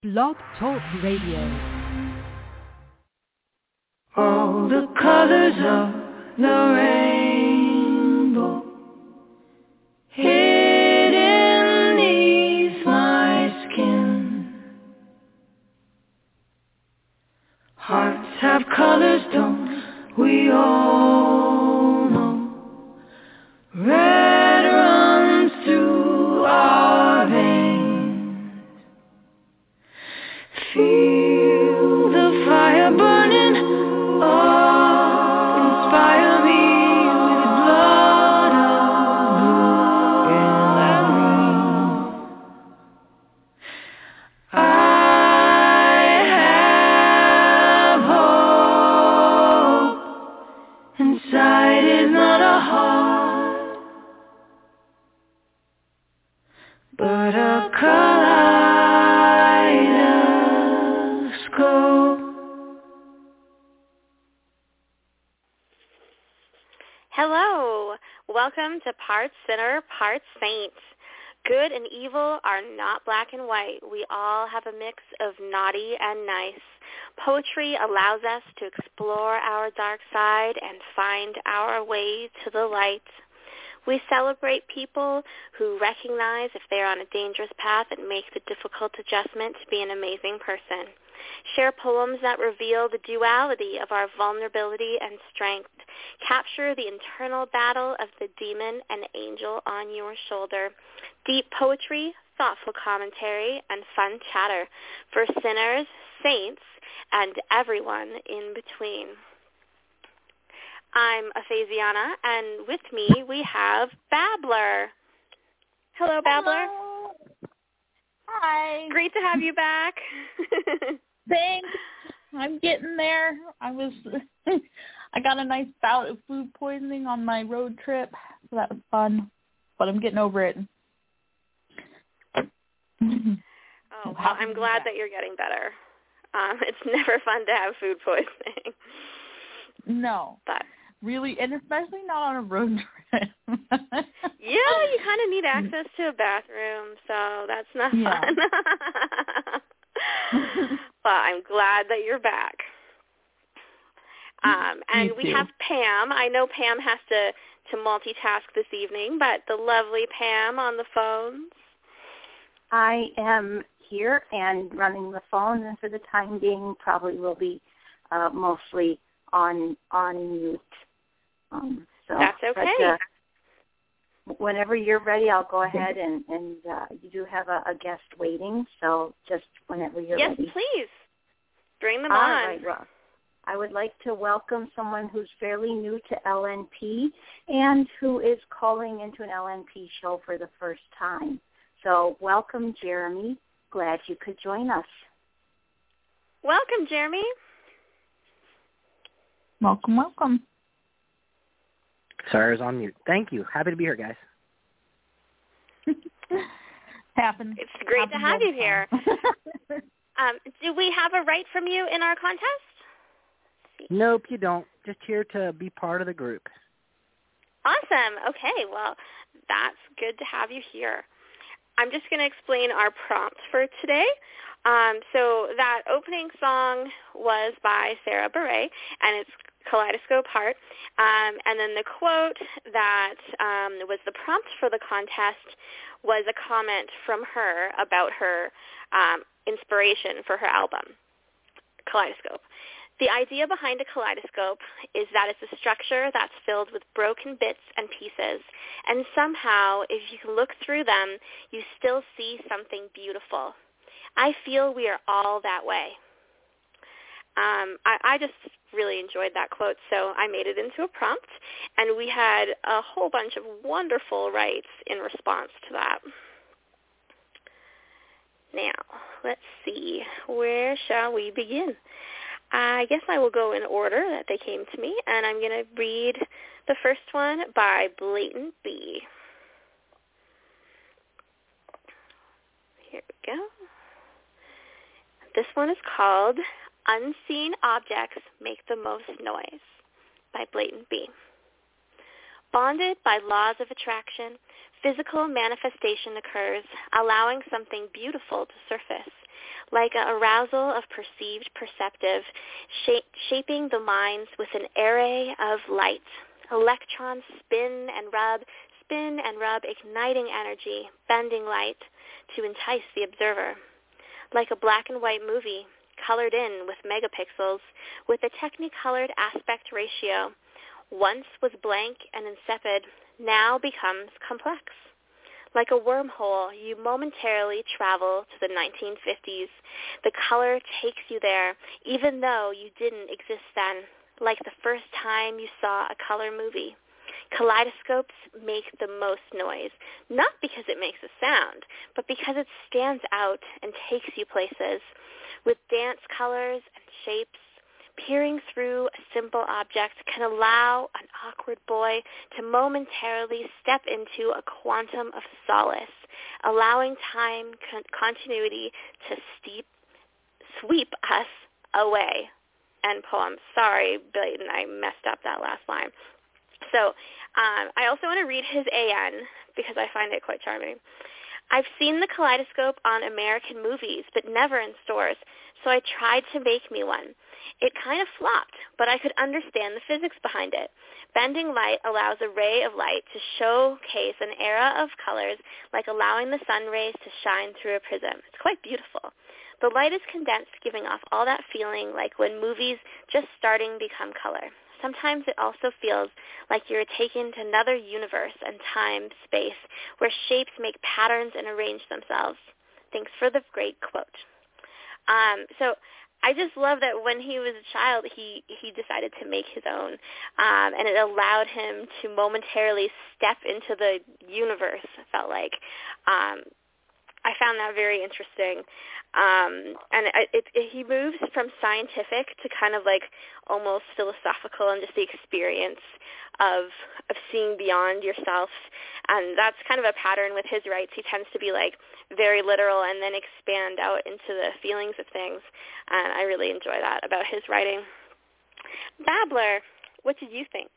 Blog Talk Radio. All the colors of the rainbow hidden beneath my skin. Hearts have colors, don't we all know? Red runs through our veins. Feel the fire burning. Inspire me with blood of blue and green. I have hope. Inside is not a heart, but a kaleidoscope. Hello, welcome to Parts Sinner, Parts Saint. Good and evil are not black and white. We all have a mix of naughty and nice. Poetry allows us to explore our dark side and find our way to the light. We celebrate people who recognize if they're on a dangerous path and make the difficult adjustment to be an amazing person. Share poems that reveal the duality of our vulnerability and strength. Capture the internal battle of the demon and angel on your shoulder. Deep poetry, thoughtful commentary, and fun chatter for sinners, saints, and everyone in between. I'm Aphasiana, and with me we have Babbler. Hello, Babbler. Hello. Hi. Great to have you back. Thanks. I'm getting there. I got a nice bout of food poisoning on my road trip, so that was fun. But I'm getting over it. Oh, well, I'm glad that you're getting better. It's never fun to have food poisoning. No. But really, and especially not on a road trip. Yeah, you kind of need access to a bathroom, so that's not fun. But I'm glad that you're back. And we have Pam. I know Pam has to multitask this evening, but the lovely Pam on the phone. I am here and running the phone, and for the time being probably will be mostly on mute. So that's okay. But, whenever you're ready, I'll go ahead and you do have a guest waiting, so just whenever you're ready. Yes, please. Bring them All on. Right, well, I would like to welcome someone who's fairly new to LNP and who is calling into an LNP show for the first time. So welcome, Jeremy. Glad you could join us. Welcome, Jeremy. Welcome, welcome. Sorry, I was on mute. Thank you. Happy to be here, guys. Happens. It's great to have you here. Do we have a right from you in our contest? Nope, you don't. Just here to be part of the group. Awesome. Okay, well, that's good to have you here. I'm just going to explain our prompt for today. So that opening song was by Sarah Bareilles, and it's Kaleidoscope Heart. And then the quote that was the prompt for the contest was a comment from her about her inspiration for her album, Kaleidoscope. The idea behind a kaleidoscope is that it's a structure that's filled with broken bits and pieces, and somehow, if you can look through them, you still see something beautiful. I feel we are all that way. I just really enjoyed that quote, so I made it into a prompt, and we had a whole bunch of wonderful writes in response to that. Now, let's see. Where shall we begin? I guess I will go in order that they came to me, and I'm going to read the first one by Blatant B. Here we go. This one is called Unseen Objects Make the Most Noise by Blatant B. Bonded by laws of attraction, physical manifestation occurs, allowing something beautiful to surface. like an arousal of perceived perceptive, shaping the minds with an array of light. Electrons spin and rub, igniting energy, bending light to entice the observer. Like a black and white movie, colored in with megapixels, with a technicolored aspect ratio, once was blank and insipid, now becomes complex. Like a wormhole, you momentarily travel to the 1950s. The color takes you there, even though you didn't exist then, like the first time you saw a color movie. Kaleidoscopes make the most noise, not because it makes a sound, but because it stands out and takes you places. With dance colors and shapes, peering through a simple object can allow an awkward boy to momentarily step into a quantum of solace, allowing time continuity to sweep us away. End poem. Sorry, Bladen, I messed up that last line. So I also want to read his AN because I find it quite charming. I've seen the kaleidoscope on American movies, but never in stores, so I tried to make me one. It kind of flopped, but I could understand the physics behind it. Bending light allows a ray of light to showcase an era of colors, like allowing the sun rays to shine through a prism. It's quite beautiful. The light is condensed, giving off all that feeling like when movies just starting become color. Sometimes it also feels like you're taken to another universe and time, space, where shapes make patterns and arrange themselves. Thanks for the great quote. So I just love that when he was a child, he decided to make his own, and it allowed him to momentarily step into the universe, it felt like. I found that very interesting. And he moves from scientific to kind of like almost philosophical and just the experience of seeing beyond yourself. And that's kind of a pattern with his writes. He tends to be like very literal and then expand out into the feelings of things. And I really enjoy that about his writing. Babbler, what did you think?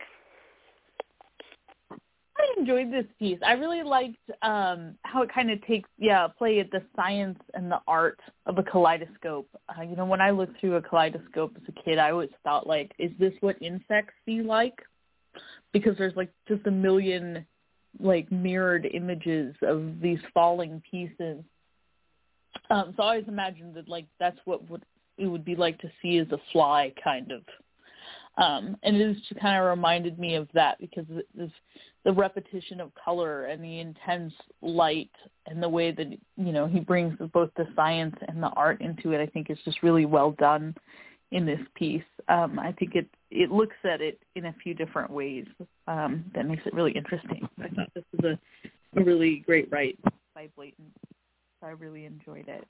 I enjoyed this piece. I really liked how it kind of takes, play at the science and the art of a kaleidoscope. When I looked through a kaleidoscope as a kid, I always thought, like, is this what insects see like? Because there's, like, just a million, like, mirrored images of these falling pieces. So I always imagined that, like, that's what it would be like to see as a fly, kind of. And it just kind of reminded me of that because the repetition of color and the intense light and the way that, he brings both the science and the art into it, I think is just really well done in this piece. I think it looks at it in a few different ways that makes it really interesting. I thought this was a really great write by Blayton. So I really enjoyed it.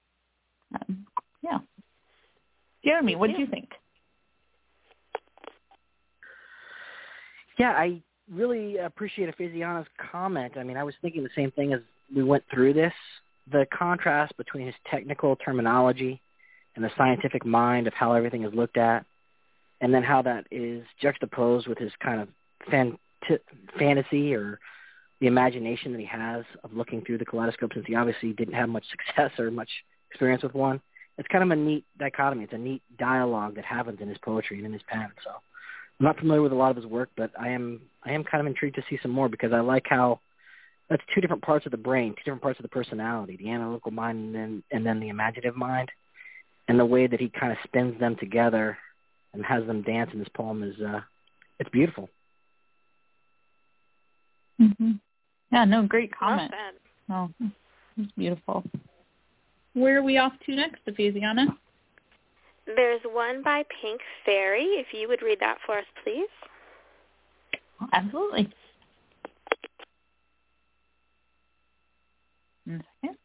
Jeremy, what did you think? Yeah, I really appreciate Ephesiana's comment. I mean, I was thinking the same thing as we went through this. The contrast between his technical terminology and the scientific mind of how everything is looked at, and then how that is juxtaposed with his kind of fantasy or the imagination that he has of looking through the kaleidoscope, since he obviously didn't have much success or much experience with one. It's kind of a neat dichotomy. It's a neat dialogue that happens in his poetry and in his pen. So I'm not familiar with a lot of his work, but I am kind of intrigued to see some more because I like how that's two different parts of the brain, two different parts of the personality, the analytical mind and then the imaginative mind. And the way that he kind of spins them together and has them dance in this poem is it's beautiful. Mm-hmm. Yeah, no, great comment. Oh, it's beautiful. Where are we off to next, Ephesiana? There's one by Pink Fairy. If you would read that for us, please. Absolutely. One second.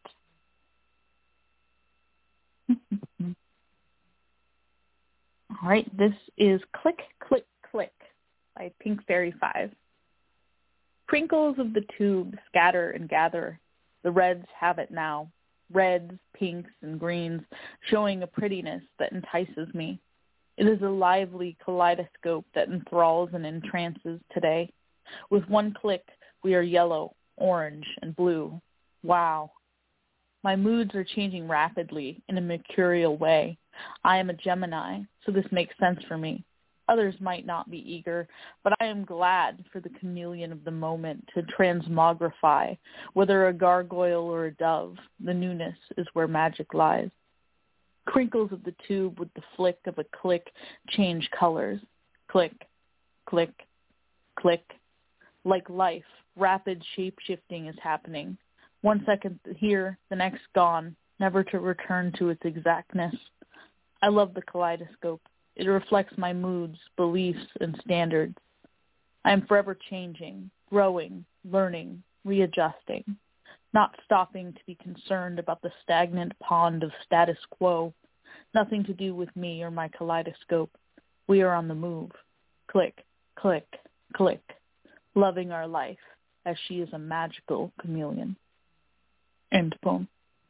All right, this is Click, Click, Click by Pink Fairy 5. Crinkles of the tube scatter and gather. The reds have it now. Reds, pinks, and greens, showing a prettiness that entices me. It is a lively kaleidoscope that enthralls and entrances today. With one click, we are yellow, orange, and blue. Wow. My moods are changing rapidly in a mercurial way. I am a Gemini, so this makes sense for me. Others might not be eager, but I am glad for the chameleon of the moment to transmogrify. Whether a gargoyle or a dove, the newness is where magic lies. Crinkles of the tube with the flick of a click change colors. Click, click, click. Like life, rapid shape-shifting is happening. 1 second here, the next gone, never to return to its exactness. I love the kaleidoscope. It reflects my moods, beliefs, and standards. I am forever changing, growing, learning, readjusting, not stopping to be concerned about the stagnant pond of status quo. Nothing to do with me or my kaleidoscope. We are on the move. Click, click, click, loving our life as she is a magical chameleon. End poem.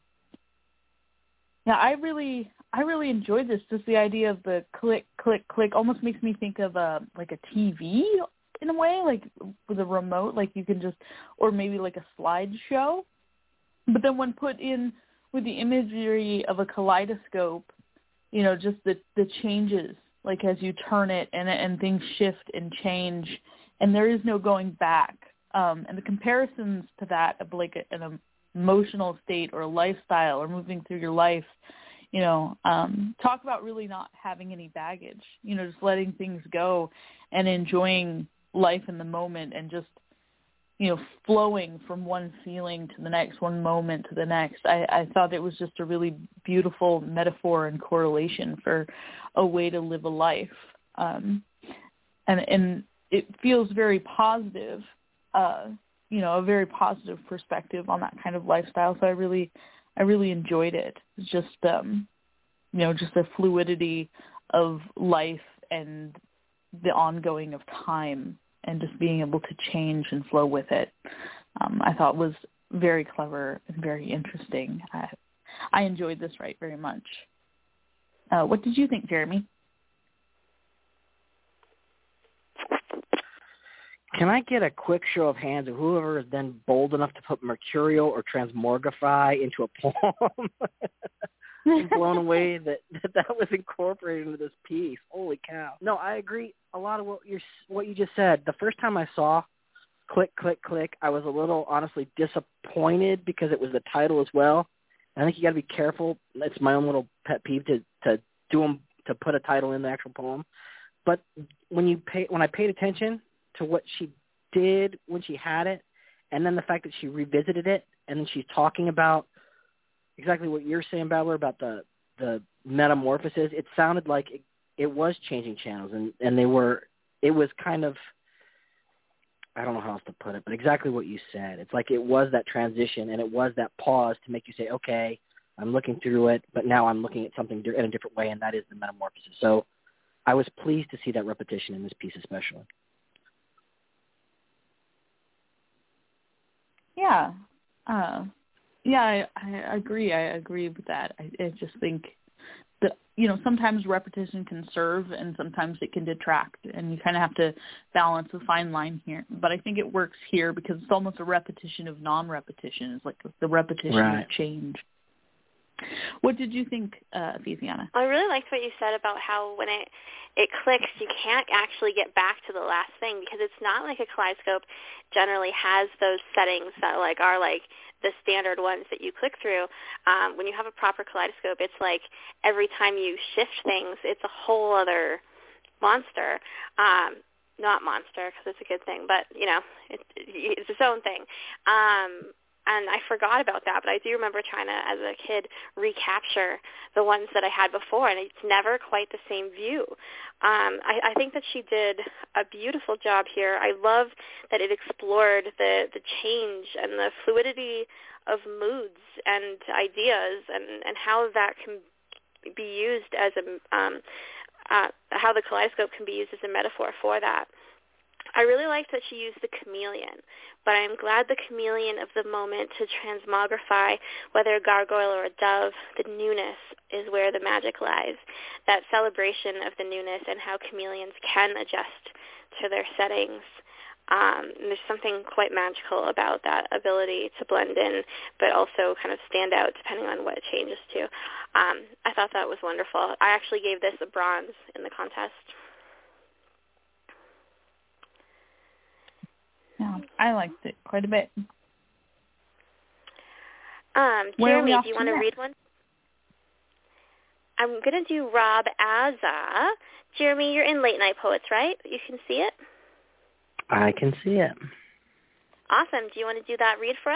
Yeah, I really enjoyed this. Just the idea of the click, click, click almost makes me think of a TV in a way, like with a remote, like you can just, or maybe like a slideshow. But then when put in with the imagery of a kaleidoscope, you know, just the changes, like as you turn it and things shift and change, and there is no going back. And the comparisons to that of like an emotional state or a lifestyle or moving through your life, you know, talk about really not having any baggage, you know, just letting things go and enjoying life in the moment and just, you know, flowing from one feeling to the next, one moment to the next. I thought it was just a really beautiful metaphor and correlation for a way to live a life. And it feels very positive, you know, a very positive perspective on that kind of lifestyle. So I really enjoyed it. It's just, you know, just the fluidity of life and the ongoing of time and just being able to change and flow with it. I thought was very clever and very interesting. I enjoyed this write very much. What did you think, Jeremy? Can I get a quick show of hands of whoever is then bold enough to put mercurial or transmogrify into a poem? I'm blown away that was incorporated into this piece. Holy cow. No, I agree a lot of what you just said. The first time I saw click, click, click, I was a little, honestly, disappointed because it was the title as well. I think you got to be careful. It's my own little pet peeve to put a title in the actual poem. But when I paid attention to what she did when she had it, and then the fact that she revisited it, and then she's talking about exactly what you're saying, Babbler, about the metamorphosis, it sounded like it was changing channels, and it was kind of, I don't know how else to put it, but exactly what you said. It's like it was that transition, and it was that pause to make you say, okay, I'm looking through it, but now I'm looking at something in a different way, and that is the metamorphosis. So I was pleased to see that repetition in this piece especially. Yeah. I agree. I agree with that. I just think that, you know, sometimes repetition can serve and sometimes it can detract, and you kind of have to balance a fine line here. But I think it works here because it's almost a repetition of non-repetition. It's like the repetition of change. What did you think, Viviana? I really liked what you said about how when it clicks, you can't actually get back to the last thing because it's not like a kaleidoscope generally has those settings that are the standard ones that you click through. When you have a proper kaleidoscope, it's like every time you shift things, it's a whole other monster. Not monster because it's a good thing, but, you know, it's its own thing. And I forgot about that, but I do remember trying to, as a kid, recapture the ones that I had before, and it's never quite the same view. I think that she did a beautiful job here. I love that it explored the change and the fluidity of moods and ideas and how that can be used as how the kaleidoscope can be used as a metaphor for that. I really liked that she used the chameleon, but I'm glad the chameleon of the moment to transmogrify, whether a gargoyle or a dove, the newness is where the magic lies. That celebration of the newness and how chameleons can adjust to their settings. There's something quite magical about that ability to blend in, but also kind of stand out depending on what it changes to. I thought that was wonderful. I actually gave this a bronze in the contest. Yeah, I liked it quite a bit. Jeremy, do you want to read one? I'm going to do Rob Azza. Jeremy, you're in Late Night Poets, right? You can see it? I can see it. Awesome. Do you want to do that read for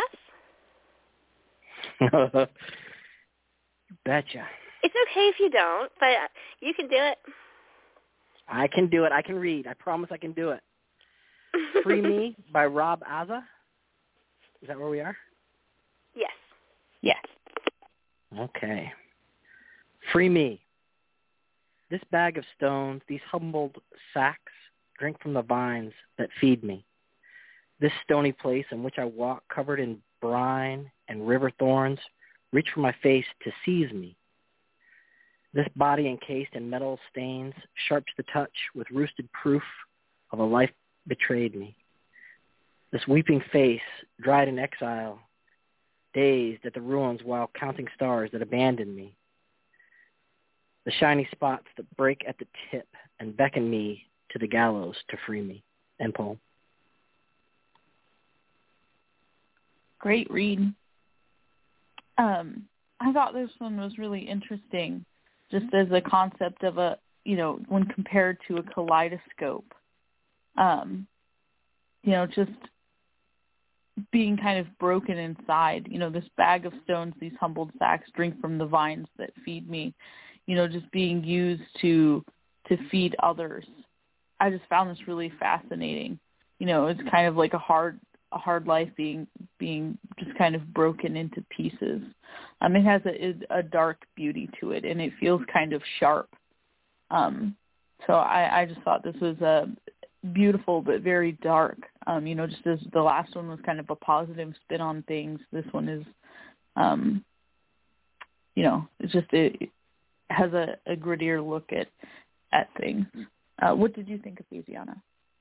us? Betcha. It's okay if you don't, but you can do it. I can do it. I can read. I promise I can do it. Free Me by Rob Azza. Is that where we are? Yes. Yes. Okay. Free me. This bag of stones, these humbled sacks, drink from the vines that feed me. This stony place in which I walk, covered in brine and river thorns, reach for my face to seize me. This body encased in metal stains, sharp to the touch, with roosted proof of a life betrayed me. This weeping face, dried in exile, dazed at the ruins while counting stars that abandoned me. The shiny spots that break at the tip and beckon me to the gallows to free me. End poem. Great read. I thought this one was really interesting, just as a concept of a, when compared to a kaleidoscope. Just being kind of broken inside. This bag of stones, these humbled sacks, drink from the vines that feed me. Just being used to feed others. I just found this really fascinating. It's kind of like a hard life being just kind of broken into pieces. It has a dark beauty to it, and it feels kind of sharp. So I just thought this was beautiful but very dark. Just as the last one was kind of a positive spin on things, this one is, it's just it has a grittier look at things. What did you think of Louisiana?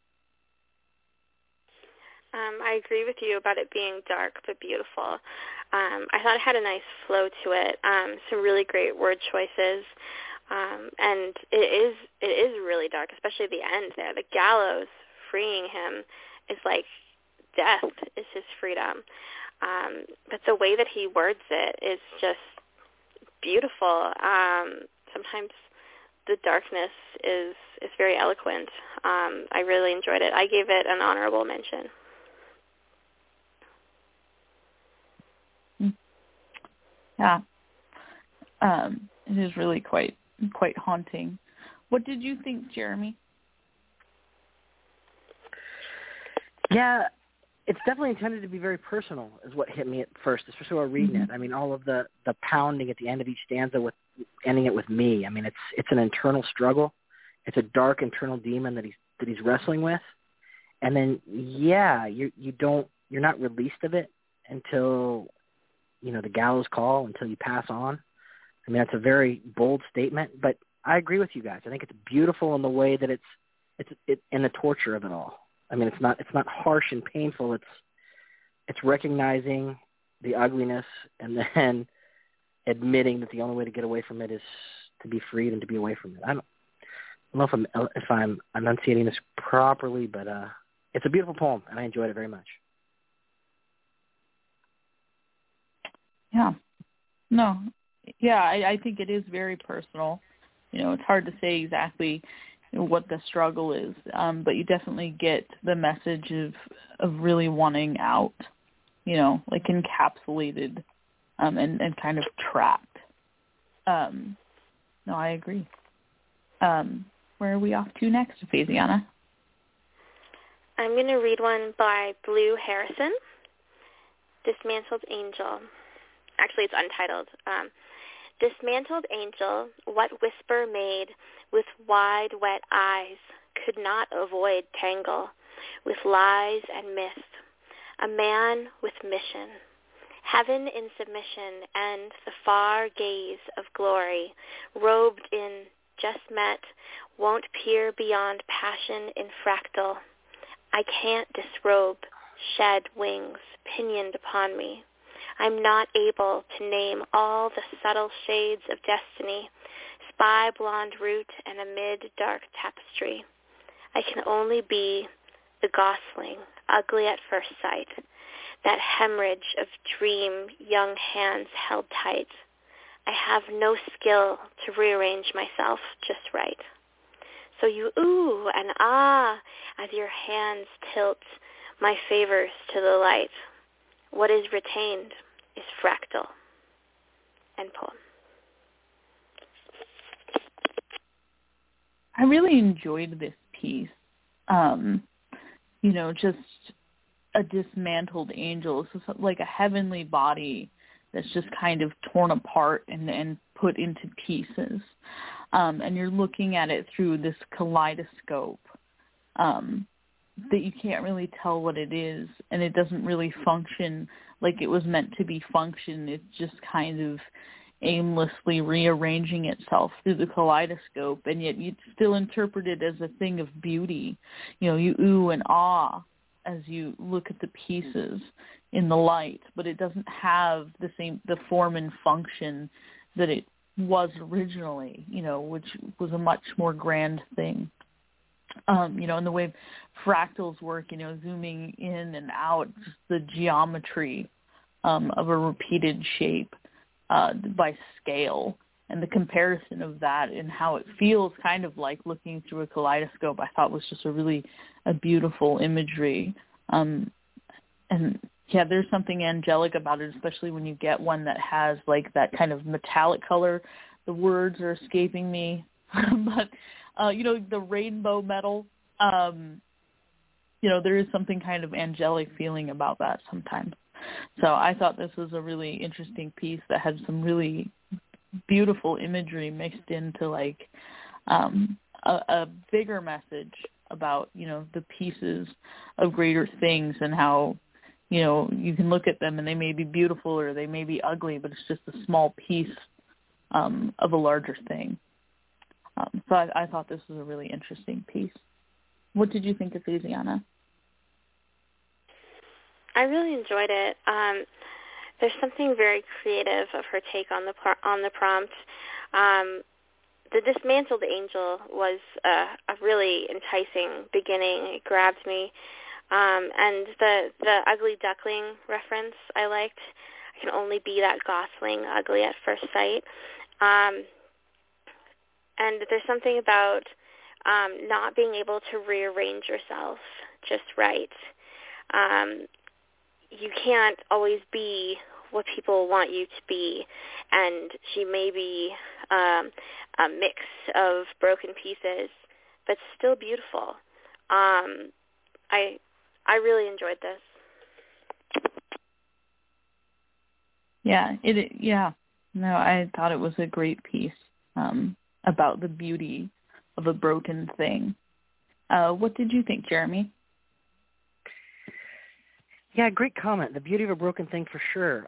I agree with you about it being dark but beautiful. I thought it had a nice flow to it. Some really great word choices. And it is really dark, especially the end there. The gallows freeing him is like death is his freedom. But the way that he words it is just beautiful. Sometimes the darkness is very eloquent. I really enjoyed it. I gave it an honorable mention. Yeah. It is really quite haunting. What did you think, Jeremy? Yeah, it's definitely intended to be very personal, is what hit me at first, especially while reading it. I mean, all of the pounding at the end of each stanza, with ending it with me. I mean, it's an internal struggle. It's a dark internal demon that he's wrestling with, and then you're not released of it until the gallows call, until you pass on. I mean, that's a very bold statement, but I agree with you guys. I think it's beautiful in the way that it's in the torture of it all. I mean, it's not harsh and painful. It's recognizing the ugliness and then admitting that the only way to get away from it is to be freed and to be away from it. I don't know if I'm enunciating this properly, but it's a beautiful poem, and I enjoyed it very much. Yeah. No. Yeah, I think it is very personal. It's hard to say exactly what the struggle is, but you definitely get the message of really wanting out, like encapsulated and kind of trapped. No, I agree. Where are we off to next, Faziana? I'm going to read one by Blue Harrison, Dismantled Angel. Actually, it's untitled. Dismantled angel, what whisper made with wide, wet eyes could not avoid tangle with lies and myth. A man with mission, heaven in submission, and the far gaze of glory, robed in just met, won't peer beyond passion in fractal. I can't disrobe, shed wings pinioned upon me. I'm not able to name all the subtle shades of destiny, spy blonde root and amid dark tapestry. I can only be the gosling, ugly at first sight, that hemorrhage of dream young hands held tight. I have no skill to rearrange myself just right. So you ooh and ah as your hands tilt my favors to the light. What is retained is fractal. End poem. I really enjoyed this piece. Just a dismantled angel. So like a heavenly body that's just kind of torn apart and put into pieces. And you're looking at it through this kaleidoscope that you can't really tell what it is, and it doesn't really function like it was meant to be function. It's just kind of aimlessly rearranging itself through the kaleidoscope, and yet you still interpret it as a thing of beauty. You ooh and ah as you look at the pieces in the light, but it doesn't have the form and function that it was originally, which was a much more grand thing. And the way fractals work, zooming in and out, just the geometry of a repeated shape by scale, and the comparison of that and how it feels kind of like looking through a kaleidoscope, I thought was just a beautiful imagery. And yeah, there's something angelic about it, especially when you get one that has like that kind of metallic color. The words are escaping me, but the rainbow metal, there is something kind of angelic feeling about that sometimes. So I thought this was a really interesting piece that had some really beautiful imagery mixed into like a bigger message about, the pieces of greater things and how, you can look at them and they may be beautiful or they may be ugly, but it's just a small piece of a larger thing. So I thought this was a really interesting piece. What did you think of Phasiana? I really enjoyed it. There's something very creative of her take on the prompt. The dismantled angel was a really enticing beginning. It grabbed me. And the ugly duckling reference I liked. I can only be that gosling, ugly at first sight. And there's something about not being able to rearrange yourself just right. You can't always be what people want you to be, and she may be a mix of broken pieces, but still beautiful. I really enjoyed this. Yeah, no, I thought it was a great piece about the beauty of a broken thing. What did you think, Jeremy? Yeah, great comment. The beauty of a broken thing, for sure.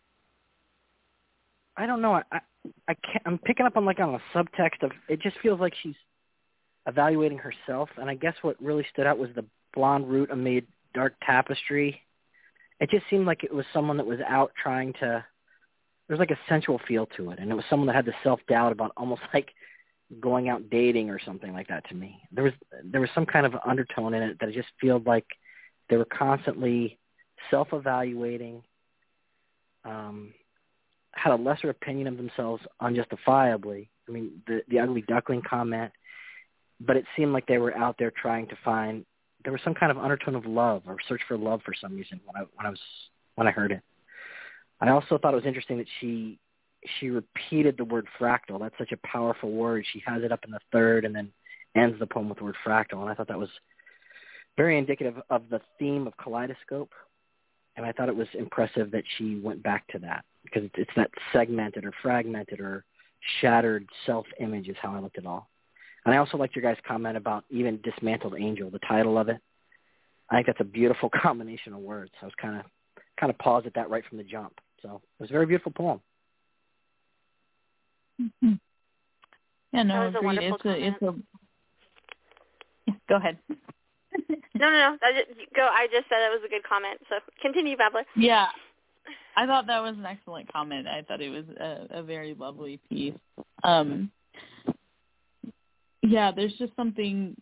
I don't know. I'm picking up on a subtext of it. Just feels like she's evaluating herself, and I guess what really stood out was the blonde root amid dark tapestry. It just seemed like it was someone that was out trying to. There's like a sensual feel to it, and it was someone that had the self-doubt about almost like going out dating or something like that to me. There was some kind of undertone in it that it just felt like they were constantly self-evaluating, had a lesser opinion of themselves unjustifiably. I mean, the ugly duckling comment, but it seemed like they were out there trying to find. There was some kind of undertone of love or search for love for some reason when I heard it. I also thought it was interesting that she repeated the word fractal. That's such a powerful word. She has it up in the third and then ends the poem with the word fractal, and I thought that was very indicative of the theme of kaleidoscope. And I thought it was impressive that she went back to that, because it's that segmented or fragmented or shattered self-image is how I looked at it all. And I also liked your guys' comment about even Dismantled Angel, the title of it. I think that's a beautiful combination of words. I was kind of paused at that right from the jump. So it was a very beautiful poem. Mm-hmm. Yeah, no, that was agreed. A wonderful comment. Yeah, go ahead. No. I just said it was a good comment. So continue, Babbler. Yeah. I thought that was an excellent comment. I thought it was a very lovely piece. Yeah, there's just something,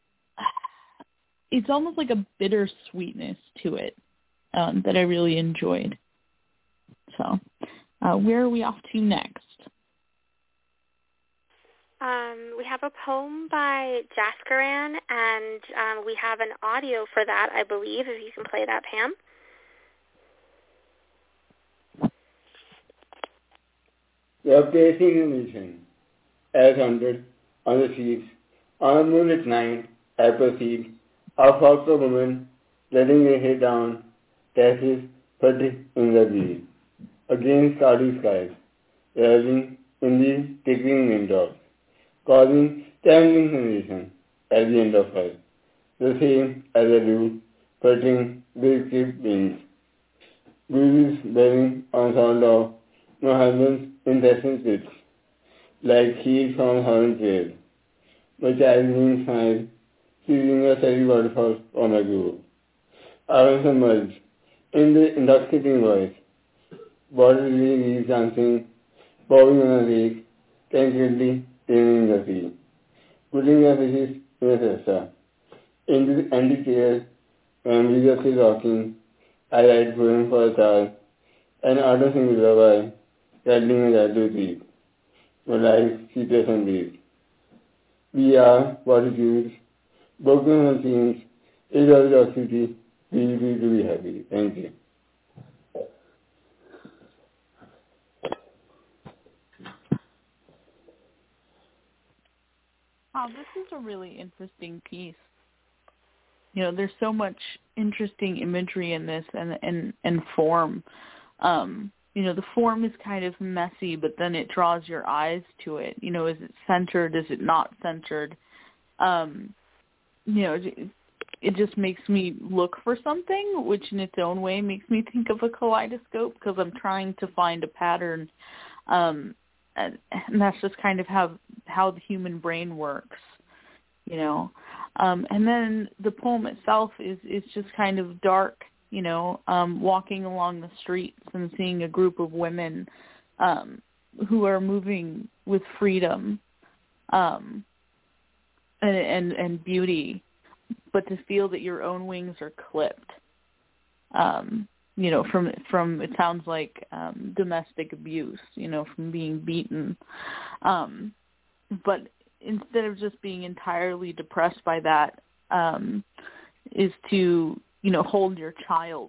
it's almost like a bittersweetness to it that I really enjoyed. So where are we off to next? We have a poem by Jaskaran, and we have an audio for that, I believe, if you can play that, Pam. The pacing illusion, as hunted on the sheets, on a moonlit night, I perceived a foster woman letting her head down, tashes fuzzy in the breeze, against cloudy skies, reveling in the tickling windows, causing trembling sensation at the end of her, the same as a dew fluttering with clipped wings, breezes bearing on sound of no husband's incessant pitch, like heat from heaven's wave, but challenging smile, seizing a steady waterfall from a grove. I was submerged in the intoxicating voice, bodily leaves dancing, bowing on a lake, tranquilly taming the sea, putting their fishes in a siesta. In the empty chair, memories are still rocking, I write poem for a child, an autumn sing lullaby, rattling a rattle tree, for life, sweetness and breeze. We are fortitudes, broken on themes, age of toxicity, feel free to be happy. Thank you. Wow, this is a really interesting piece. You know, there's so much interesting imagery in this and form. You know, the form is kind of messy, but then it draws your eyes to it. You know, is it centered? Is it not centered? You know, it just makes me look for something, which in its own way makes me think of a kaleidoscope because I'm trying to find a pattern. And that's just kind of how the human brain works, you know. And then the poem itself is just kind of dark, you know, walking along the streets and seeing a group of women who are moving with freedom and beauty, but to feel that your own wings are clipped, you know, from it sounds like domestic abuse, you know, from being beaten. But instead of just being entirely depressed by that, is to, you know, hold your child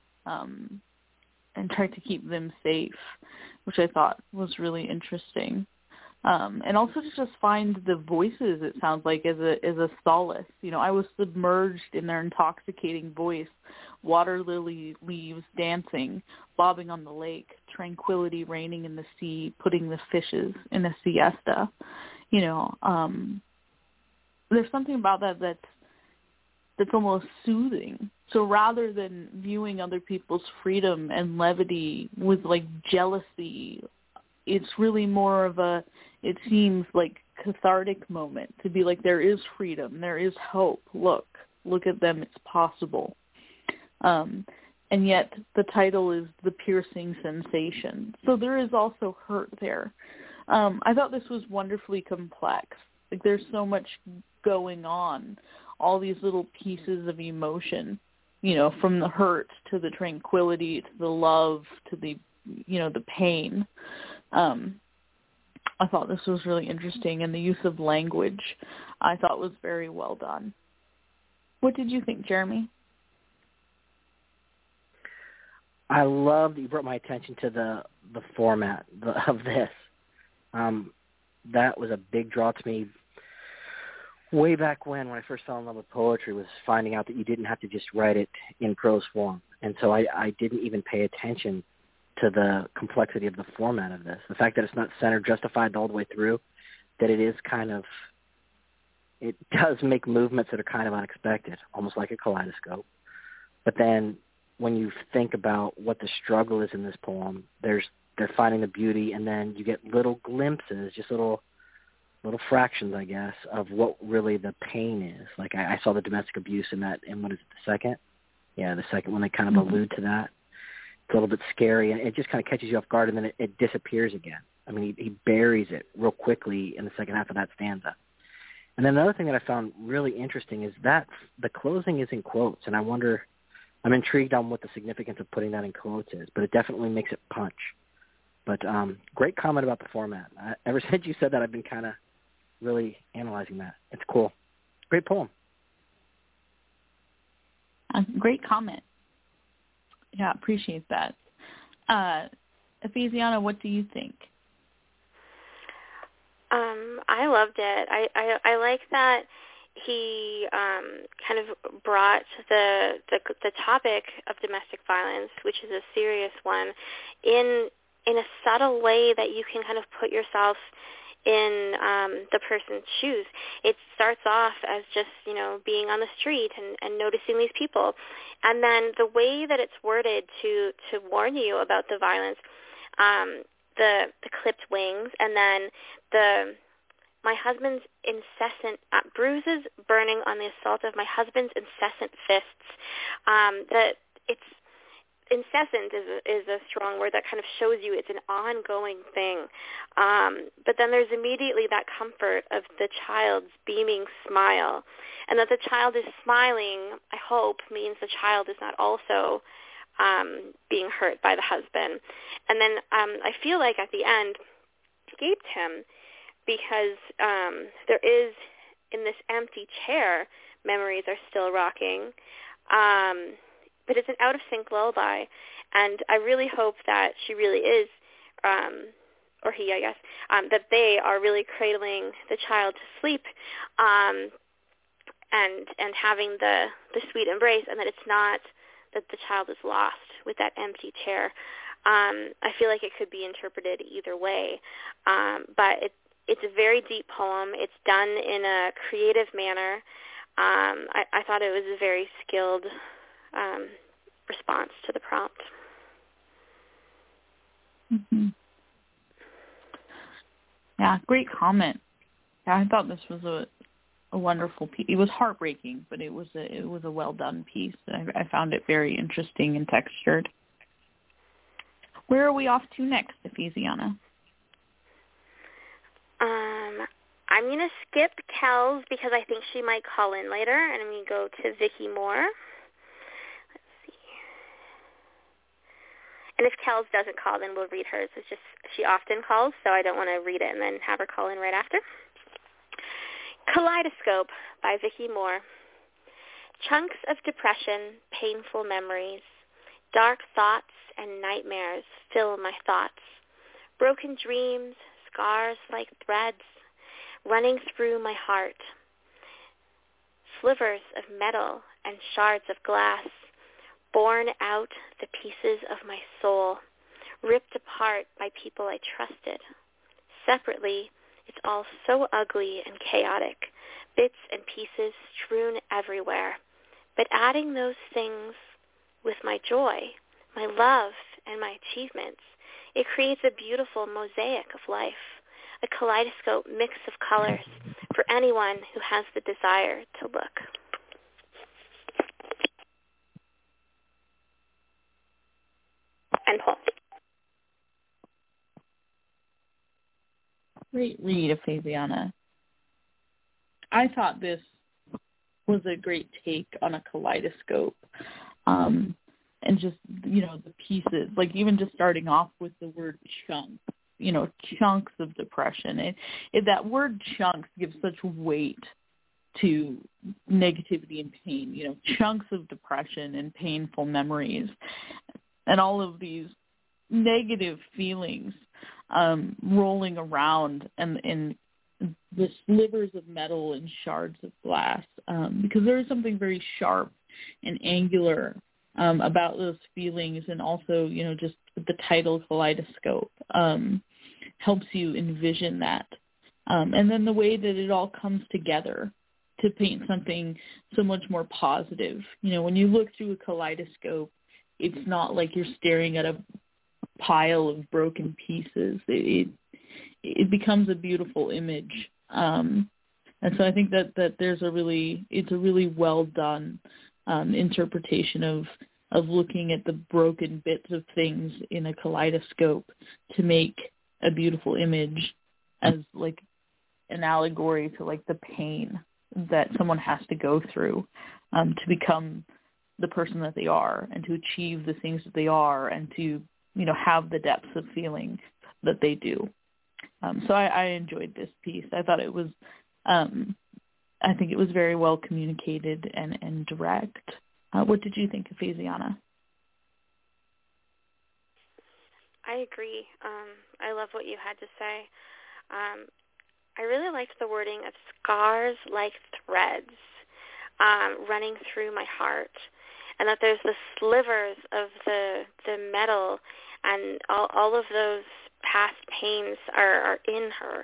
and try to keep them safe, which I thought was really interesting. And also to just find the voices, it sounds like, as a solace. You know, I was submerged in their intoxicating voice, water lily leaves dancing, bobbing on the lake, tranquility reigning in the sea, putting the fishes in a siesta. You know, there's something about that's almost soothing. So rather than viewing other people's freedom and levity with like jealousy, it's really more of a, it seems like, cathartic moment to be like, there is freedom, there is hope, look at them, it's possible. And yet the title is The Piercing Sensation. So there is also hurt there. I thought this was wonderfully complex. Like, there's so much going on, all these little pieces of emotion, you know, from the hurt to the tranquility to the love to the, you know, the pain. I thought this was really interesting, and the use of language I thought was very well done. What did you think, Jeremy? I love that you brought my attention to the format of this. That was a big draw to me way back when I first fell in love with poetry, was finding out that you didn't have to just write it in prose form. And so I didn't even pay attention to the complexity of the format of this. The fact that it's not centered, justified all the way through, that it is kind of, it does make movements that are kind of unexpected, almost like a kaleidoscope. But then when you think about what the struggle is in this poem, they're finding the beauty, and then you get little glimpses, just little little fractions, I guess, of what really the pain is. Like I saw the domestic abuse in that, and what is it, the second? Yeah, the second one, they kind of allude to that. It's a little bit scary, and it just kind of catches you off guard, and then it disappears again. I mean, he buries it real quickly in the second half of that stanza. And then another thing that I found really interesting is that the closing is in quotes, and I'm intrigued on what the significance of putting that in quotes is, but it definitely makes it punch. But great comment about the format. Ever since you said that, I've been kind of really analyzing that. It's cool. Great poem. Great comment. Yeah, appreciate that. Ephesiana, what do you think? I loved it. I like that he kind of brought the topic of domestic violence, which is a serious one, in a subtle way that you can kind of put yourself in the person's shoes. It starts off as just, being on the street and noticing these people. And then the way that it's worded to warn you about the violence, the clipped wings, and then my husband's incessant bruises burning on the assault of my husband's incessant fists. That it's incessant is a strong word that kind of shows you it's an ongoing thing. But then there's immediately that comfort of the child's beaming smile, and that the child is smiling, I hope, means the child is not also being hurt by the husband. And then I feel like at the end, escaped him, because there is, in this empty chair, memories are still rocking. But it's an out-of-sync lullaby, and I really hope that she really is, or he, I guess, that they are really cradling the child to sleep, and having the sweet embrace, and that it's not that the child is lost with that empty chair. I feel like it could be interpreted either way, but it's a very deep poem. It's done in a creative manner. I thought it was a very skilled response to the prompt. Mm-hmm. Yeah, great comment. Yeah, I thought this was a wonderful piece. It was heartbreaking, but it was a well done piece. I found it very interesting and textured. Where are we off to next, Ephesiana? I'm going to skip Kells because I think she might call in later, and I'm going to go to Vicki Moore. Let's see. And if Kells doesn't call, then we'll read hers. It's just she often calls, so I don't want to read it and then have her call in right after. Kaleidoscope by Vicki Moore. Chunks of depression, painful memories, dark thoughts and nightmares fill my thoughts. Broken dreams, scars like threads running through my heart. Slivers of metal and shards of glass, borne out the pieces of my soul, ripped apart by people I trusted. Separately, it's all so ugly and chaotic, bits and pieces strewn everywhere. But adding those things with my joy, my love, and my achievements, it creates a beautiful mosaic of life, a kaleidoscope mix of colors for anyone who has the desire to look. End poem. Great read, Ephesiana. I thought this was a great take on a kaleidoscope. And just, the pieces, like even just starting off with the word chunk, chunks of depression. That word chunks gives such weight to negativity and pain, chunks of depression and painful memories and all of these negative feelings rolling around and the slivers of metal and shards of glass, because there is something very sharp and angular about those feelings, and also, just the title Kaleidoscope helps you envision that. And then the way that it all comes together to paint something so much more positive. When you look through a kaleidoscope, it's not like you're staring at a pile of broken pieces. It becomes a beautiful image And so I think that it's a really well done interpretation of looking at the broken bits of things in a kaleidoscope to make a beautiful image as like an allegory to like the pain that someone has to go through to become the person that they are and to achieve the things that they are and to, have the depths of feeling that they do. So I enjoyed this piece. I thought it was, I think it was very well communicated and direct. What did you think of Faisiana? I agree. I love what you had to say. I really liked the wording of scars like threads running through my heart, and that there's the slivers of the metal and all of those past pains are in her.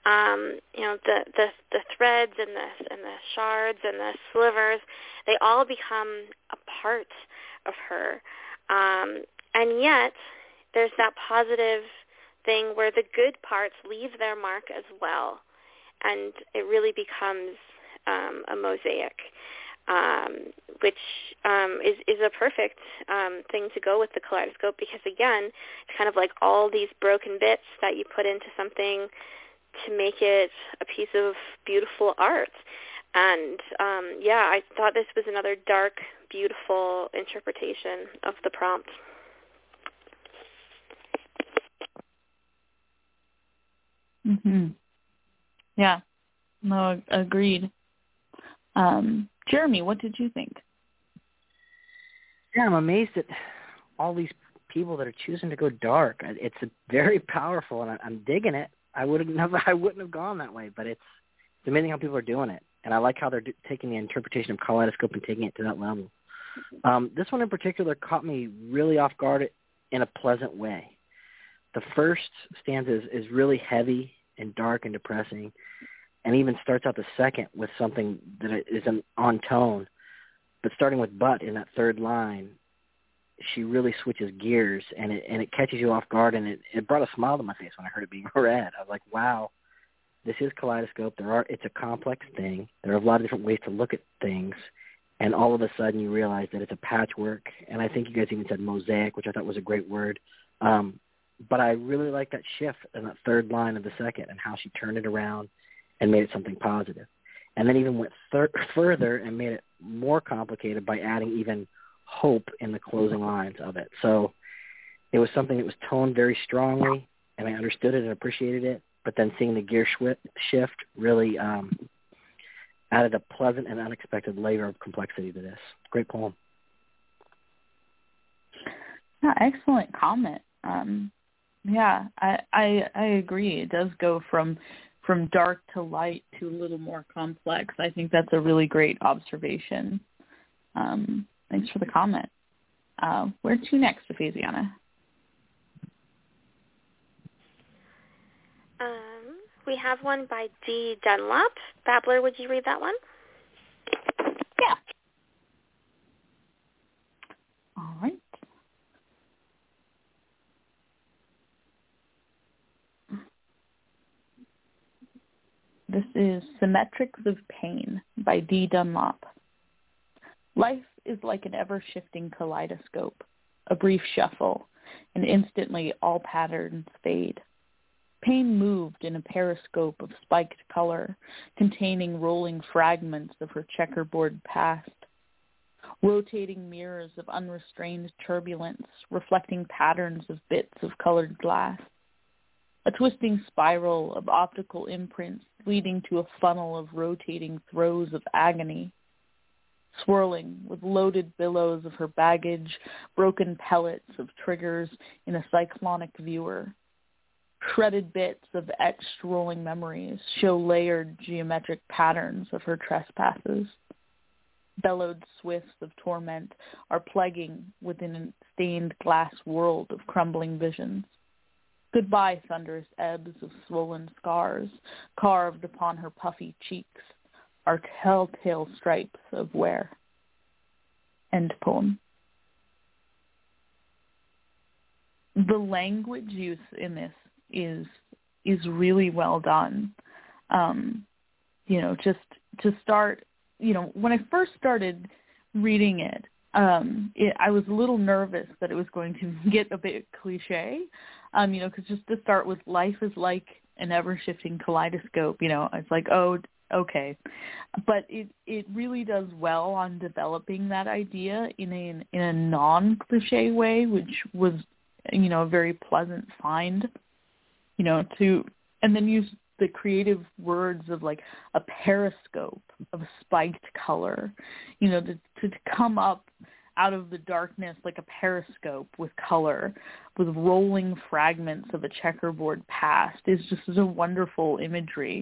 The threads and the shards and the slivers, they all become a part of her. And yet there's that positive thing where the good parts leave their mark as well, and it really becomes a mosaic, which is a perfect thing to go with the kaleidoscope, because again, it's kind of like all these broken bits that you put into something to make it a piece of beautiful art. And I thought this was another dark, beautiful interpretation of the prompt. Mhm. Yeah. No, agreed. Jeremy, what did you think? Yeah, I'm amazed at all these people that are choosing to go dark. It's very powerful, and I'm digging it. I wouldn't have gone that way, but it's amazing how people are doing it, and I like how they're taking the interpretation of kaleidoscope and taking it to that level. This one in particular caught me really off guard in a pleasant way. The first stanza is really heavy and dark and depressing, and even starts out the second with something that is on tone. But starting with "but" in that third line, she really switches gears, and it catches you off guard, and it brought a smile to my face when I heard it being read. I was like, wow, this is kaleidoscope. It's a complex thing. There are a lot of different ways to look at things, and all of a sudden you realize that it's a patchwork, and I think you guys even said mosaic, which I thought was a great word. But I really like that shift in that third line of the second and how she turned it around and made it something positive. And then even went further and made it more complicated by adding even hope in the closing lines of it. So it was something that was toned very strongly, and I understood it and appreciated it. But then seeing the gear shift really added a pleasant and unexpected layer of complexity to this. Great poem. Yeah, excellent comment. I agree. It does go from dark to light to a little more complex. I think that's a really great observation. Thanks for the comment. Where to next, Faisiana? We have one by D. Dunlop. Babbler, would you read that one? Yeah. All right. This is Symmetrics of Pain by D. Dunlop. Life is like an ever-shifting kaleidoscope, a brief shuffle, and instantly all patterns fade. Pain moved in a periscope of spiked color, containing rolling fragments of her checkerboard past, rotating mirrors of unrestrained turbulence, reflecting patterns of bits of colored glass, a twisting spiral of optical imprints leading to a funnel of rotating throes of agony, swirling with loaded billows of her baggage, broken pellets of triggers in a cyclonic viewer. Shredded bits of etched rolling memories show layered geometric patterns of her trespasses. Bellowed swifts of torment are plaguing within a stained glass world of crumbling visions. Goodbye, thunderous ebbs of swollen scars carved upon her puffy cheeks are telltale stripes of wear. End poem. The language use in this is really well done. just to start, when I first started reading it, I was a little nervous that it was going to get a bit cliche, because just to start with, life is like an ever-shifting kaleidoscope, it's like, oh, okay. But it really does well on developing that idea in a non-cliche way, which was, a very pleasant find, and then use the creative words of like a periscope of spiked color, to come up out of the darkness like a periscope with color, with rolling fragments of a checkerboard past is just a wonderful imagery,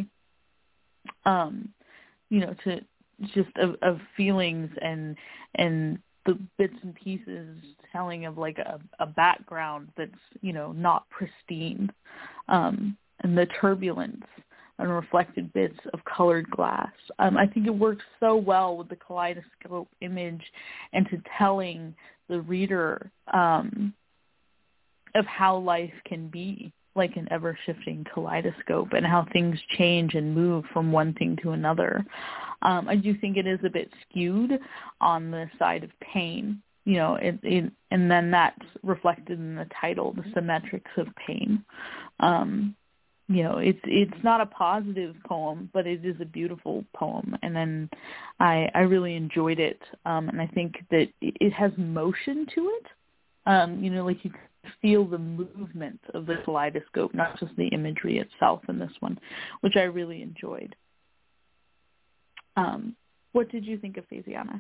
to just of feelings and the bits and pieces telling of like a background that's, not pristine, and the turbulence and reflected bits of colored glass. I think it works so well with the kaleidoscope image and to telling the reader of how life can be like an ever-shifting kaleidoscope and how things change and move from one thing to another. I do think it is a bit skewed on the side of pain, and then that's reflected in the title, The Symmetrics of Pain. It's not a positive poem, but it is a beautiful poem. And then I really enjoyed it. And I think that it has motion to it. Like you feel the movement of the kaleidoscope, not just the imagery itself in this one, which I really enjoyed. What did you think of Faisiana?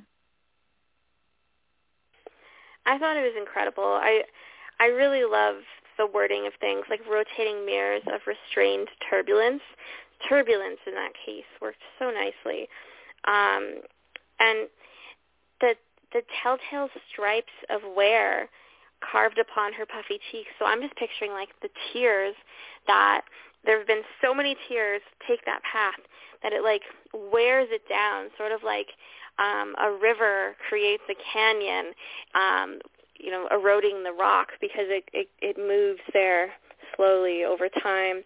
I thought it was incredible. I really love the wording of things like rotating mirrors of restrained turbulence. Turbulence in that case worked so nicely. And the telltale stripes of wear carved upon her puffy cheeks. So I'm just picturing like the tears that there have been so many tears take that path that it like wears it down, sort of like a river creates a canyon, eroding the rock because it moves there slowly over time.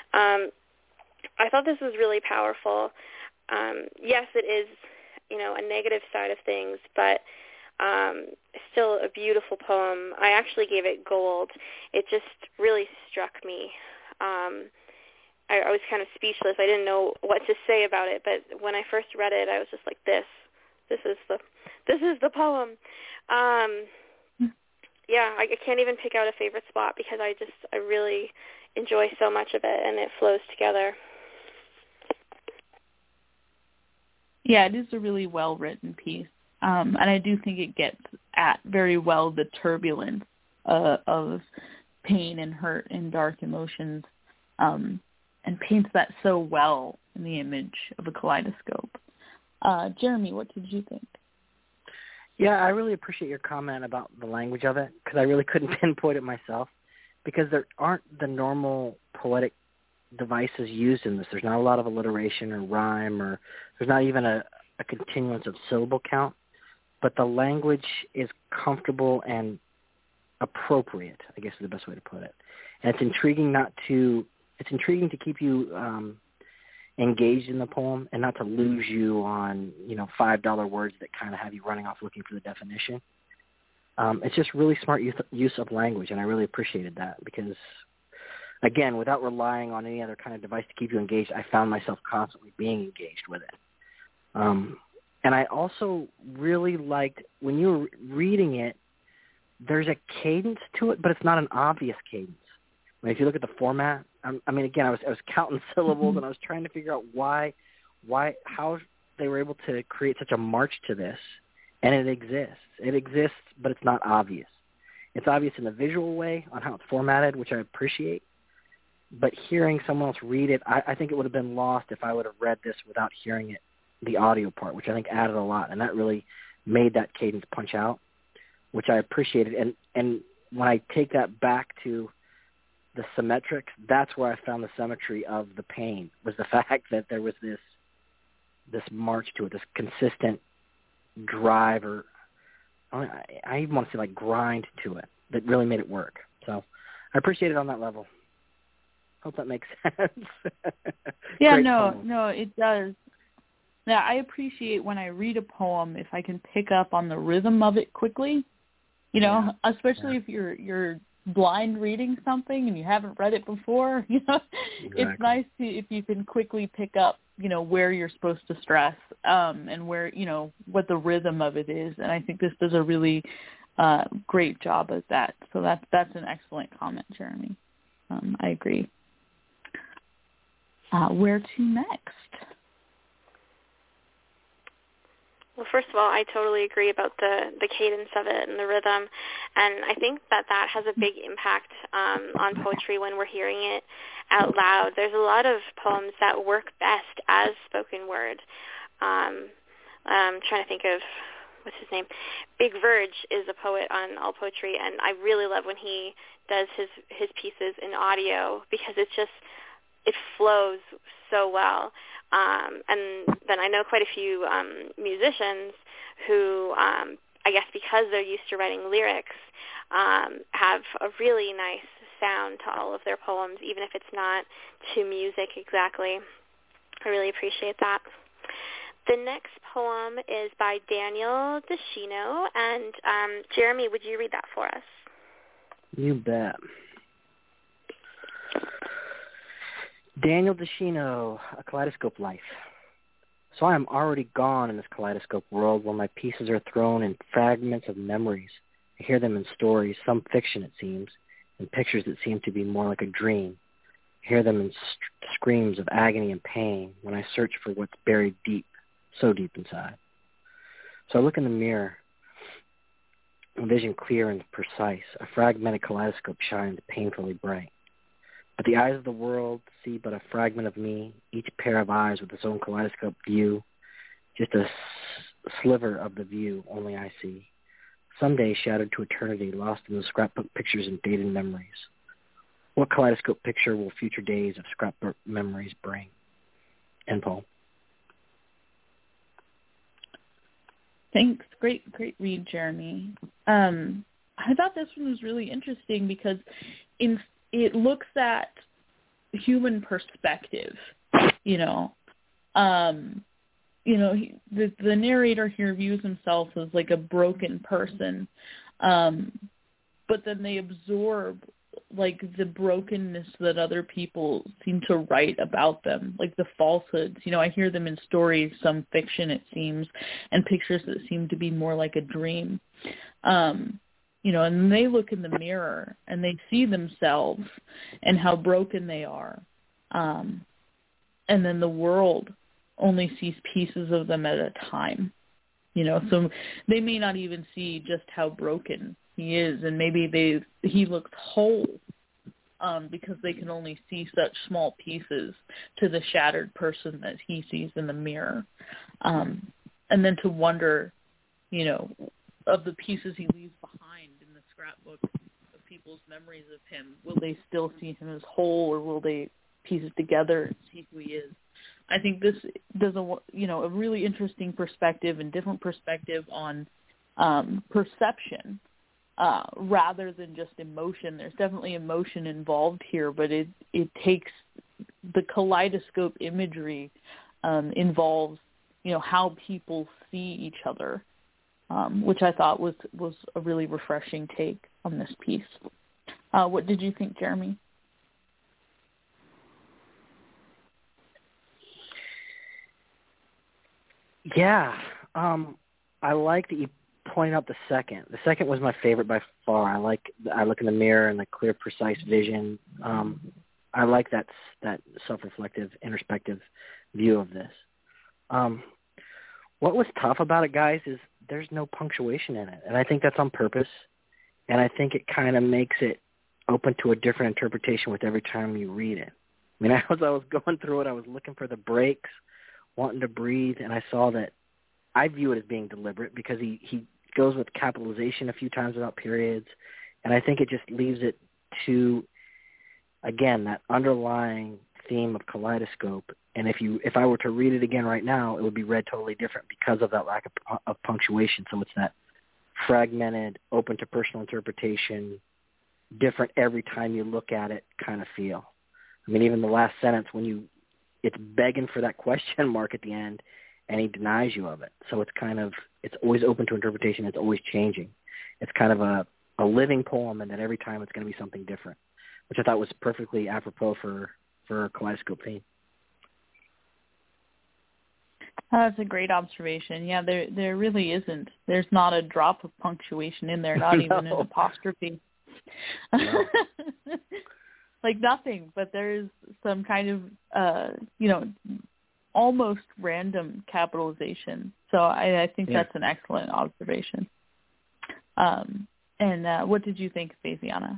I thought this was really powerful. Yes, it is, a negative side of things, but still a beautiful poem. I actually gave it gold. It just really struck me. I was kind of speechless. I didn't know what to say about it, but when I first read it, I was just like, this is the poem. Yeah, I can't even pick out a favorite spot because I really enjoy so much of it, and it flows together. Yeah, it is a really well-written piece, and I do think it gets at very well the turbulence of pain and hurt and dark emotions, and paints that so well in the image of a kaleidoscope. Jeremy, what did you think? Yeah, I really appreciate your comment about the language of it because I really couldn't pinpoint it myself because there aren't the normal poetic devices used in this. There's not a lot of alliteration or rhyme, or there's not even a continuance of syllable count, but the language is comfortable and appropriate, I guess is the best way to put it. And it's intriguing to keep you engaged in the poem and not to lose you on, $5 words that kind of have you running off looking for the definition. It's just really smart use of language, and I really appreciated that because, again, without relying on any other kind of device to keep you engaged, I found myself constantly being engaged with it. And I also really liked, when you were reading it, there's a cadence to it, but it's not an obvious cadence. I mean, if you look at the format, again, I was counting syllables, and I was trying to figure out how they were able to create such a march to this, and it exists. It exists, but it's not obvious. It's obvious in the visual way on how it's formatted, which I appreciate, but hearing someone else read it, I think it would have been lost if I would have read this without hearing it, the audio part, which I think added a lot, and that really made that cadence punch out, which I appreciated. And when I take that back to the symmetrics, that's where I found the symmetry of the pain, was the fact that there was this march to it, this consistent drive, or I even want to say like grind to it that really made it work. So I appreciate it on that level. Hope that makes sense. Yeah, Great no, poem. no, it does. Yeah, I appreciate when I read a poem if I can pick up on the rhythm of it quickly. You know, especially if you're blind reading something and you haven't read it before. You know, it's nice if you can quickly pick up, you know, where you're supposed to stress and where, you know, what the rhythm of it is. And I think this does a really great job of that. So that's an excellent comment, Jeremy. I agree. Where to next? Well, first of all, I totally agree about the cadence of it and the rhythm, and I think that has a big impact on poetry when we're hearing it out loud. There's a lot of poems that work best as spoken word. I'm trying to think of, what's his name? Big Verge is a poet on All Poetry, and I really love when he does his pieces in audio because it flows so well. And then I know quite a few musicians who, I guess because they're used to writing lyrics, have a really nice sound to all of their poems, even if it's not to music exactly. I really appreciate that. The next poem is by Daniel Deschino, and Jeremy, would you read that for us? You bet. Daniel Deschino, A Kaleidoscope Life. So I am already gone in this kaleidoscope world where my pieces are thrown in fragments of memories. I hear them in stories, some fiction it seems, in pictures that seem to be more like a dream. I hear them in screams of agony and pain when I search for what's buried deep, so deep inside. So I look in the mirror, a vision clear and precise. A fragmented kaleidoscope shines painfully bright. But the eyes of the world see but a fragment of me, each pair of eyes with its own kaleidoscope view, just a sliver of the view only I see. Someday shattered to eternity, lost in the scrapbook pictures and dated memories. What kaleidoscope picture will future days of scrapbook memories bring? End poem. Thanks. Great read, Jeremy. I thought this one was really interesting because it looks at human perspective, you know. The narrator here views himself as like a broken person, but then they absorb like the brokenness that other people seem to write about them, like the falsehoods. You know, I hear them in stories, some fiction it seems, and pictures that seem to be more like a dream. You know, and they look in the mirror and they see themselves and how broken they are. And then the world only sees pieces of them at a time, you know, so they may not even see just how broken he is, and maybe he looks whole because they can only see such small pieces to the shattered person that he sees in the mirror. And then to wonder, you know, of the pieces he leaves behind in the scrapbook of people's memories of him, will they still see him as whole, or will they piece it together and see who he is? I think this does a really interesting perspective and different perspective on perception rather than just emotion. There's definitely emotion involved here, but it takes the kaleidoscope imagery involves, you know, how people see each other, which I thought was a really refreshing take on this piece. What did you think, Jeremy? Yeah, I like that you pointed out the second. The second was my favorite by far. I look in the mirror and the clear, precise vision. I like that self-reflective, introspective view of this. What was tough about it, guys, is there's no punctuation in it, and I think that's on purpose. And I think it kind of makes it open to a different interpretation with every time you read it. I mean, as I was going through it, I was looking for the breaks, wanting to breathe, and I saw that I view it as being deliberate because he goes with capitalization a few times without periods, and I think it just leaves it to, again, that underlying theme of kaleidoscope. And if I were to read it again right now, it would be read totally different because of that lack of punctuation. So it's that fragmented, open to personal interpretation, different every time you look at it kind of feel. I mean, even the last sentence it's begging for that question mark at the end, and he denies you of it. So it's always open to interpretation. It's always changing. It's kind of a living poem, and then every time it's going to be something different, which I thought was perfectly apropos for Kaleidoscope Paint. That's a great observation. Yeah, there really isn't. There's not a drop of punctuation in there, not even an apostrophe. No. Like nothing, but there's some kind of, almost random capitalization. So I think that's an excellent observation. And what did you think, Faisiana?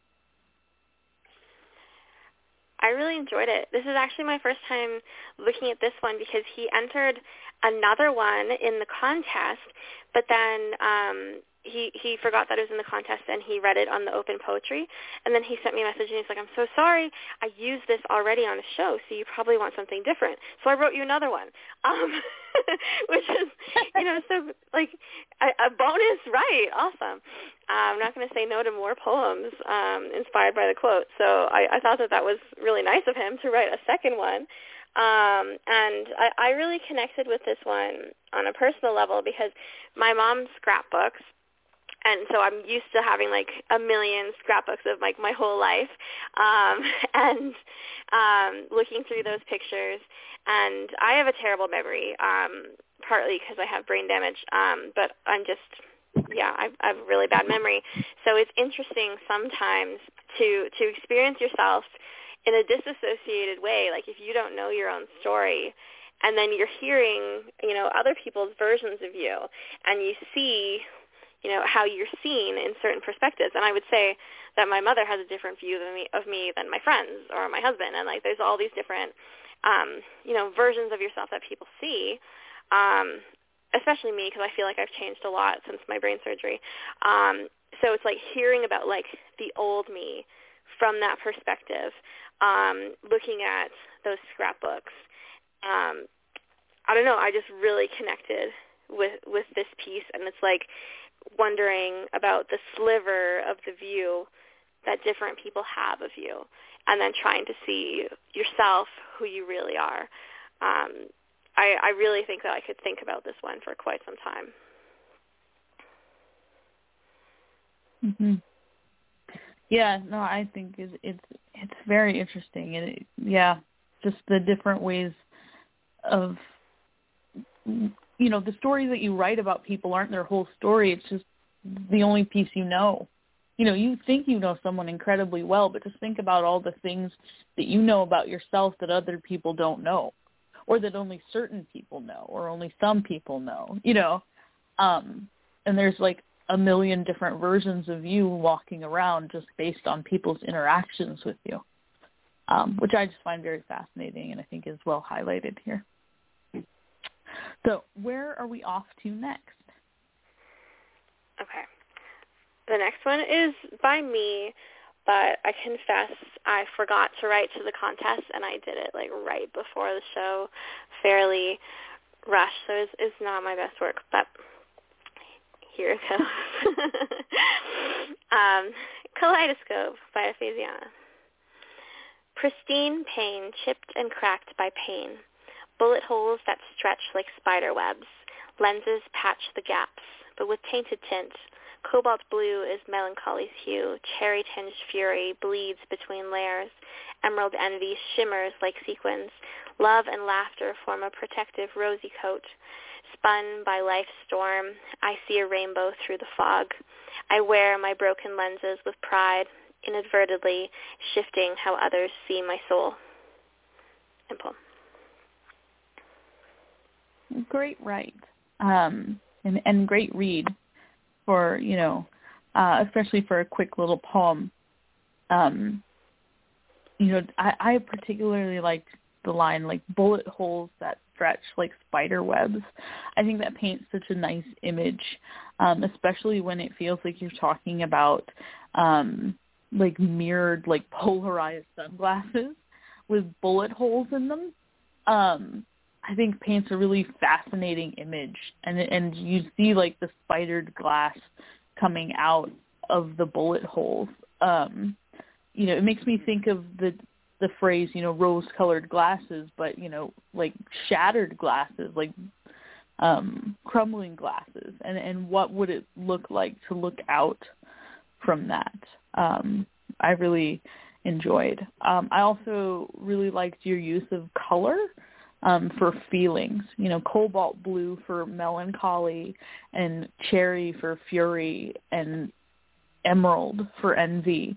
I really enjoyed it. This is actually my first time looking at this one because he entered another one in the contest, but then he forgot that it was in the contest and he read it on the open poetry, and then he sent me a message and he's like, I'm so sorry, I used this already on a show, so you probably want something different. So I wrote you another one, which is, so like a bonus, right? Awesome. I'm not going to say no to more poems inspired by the quote. So I thought that was really nice of him to write a second one. And I really connected with this one on a personal level because my mom scrapbooks. And so I'm used to having like a million scrapbooks of like my whole life, and looking through those pictures. And I have a terrible memory, partly because I have brain damage, but I have really bad memory. So it's interesting sometimes to experience yourself in a disassociated way, like if you don't know your own story, and then you're hearing, other people's versions of you, and you see how you're seen in certain perspectives. And I would say that my mother has a different view of me than my friends or my husband. And like, there's all these different, versions of yourself that people see, especially me, because I feel like I've changed a lot since my brain surgery. So it's like hearing about like the old me from that perspective, looking at those scrapbooks. I don't know, I just really connected with this piece, and it's like wondering about the sliver of the view that different people have of you, and then trying to see yourself, who you really are. I really think that I could think about this one for quite some time. Mm-hmm. Yeah, no, I think it's very interesting, and just the different ways of, the stories that you write about people aren't their whole story. It's just the only piece you know. You think you know someone incredibly well, but just think about all the things that you know about yourself that other people don't know, or that only certain people know, or only some people know, and there's like a million different versions of you walking around just based on people's interactions with you, which I just find very fascinating and I think is well highlighted here. So where are we off to next? Okay. The next one is by me, but I confess I forgot to write to the contest, and I did it like right before the show, fairly rushed, so it's not my best work, but here it goes. Kaleidoscope by Faisiana. Pristine pain chipped and cracked by pain. Bullet holes that stretch like spider webs. Lenses patch the gaps, but with tainted tint. Cobalt blue is melancholy's hue. Cherry-tinged fury bleeds between layers. Emerald envy shimmers like sequins. Love and laughter form a protective rosy coat. Spun by life's storm, I see a rainbow through the fog. I wear my broken lenses with pride, inadvertently shifting how others see my soul. And poem. Great write, and great read for, especially for a quick little poem. I particularly liked the line, like, bullet holes that stretch like spider webs. I think that paints such a nice image, especially when it feels like you're talking about like mirrored, like polarized sunglasses with bullet holes in them. I think paints a really fascinating image, and you see like the spidered glass coming out of the bullet holes. It makes me think of the phrase, rose-colored glasses, but, like shattered glasses, like crumbling glasses, and what would it look like to look out from that? I really enjoyed. I also really liked your use of color for feelings, cobalt blue for melancholy, and cherry for fury, and emerald for envy,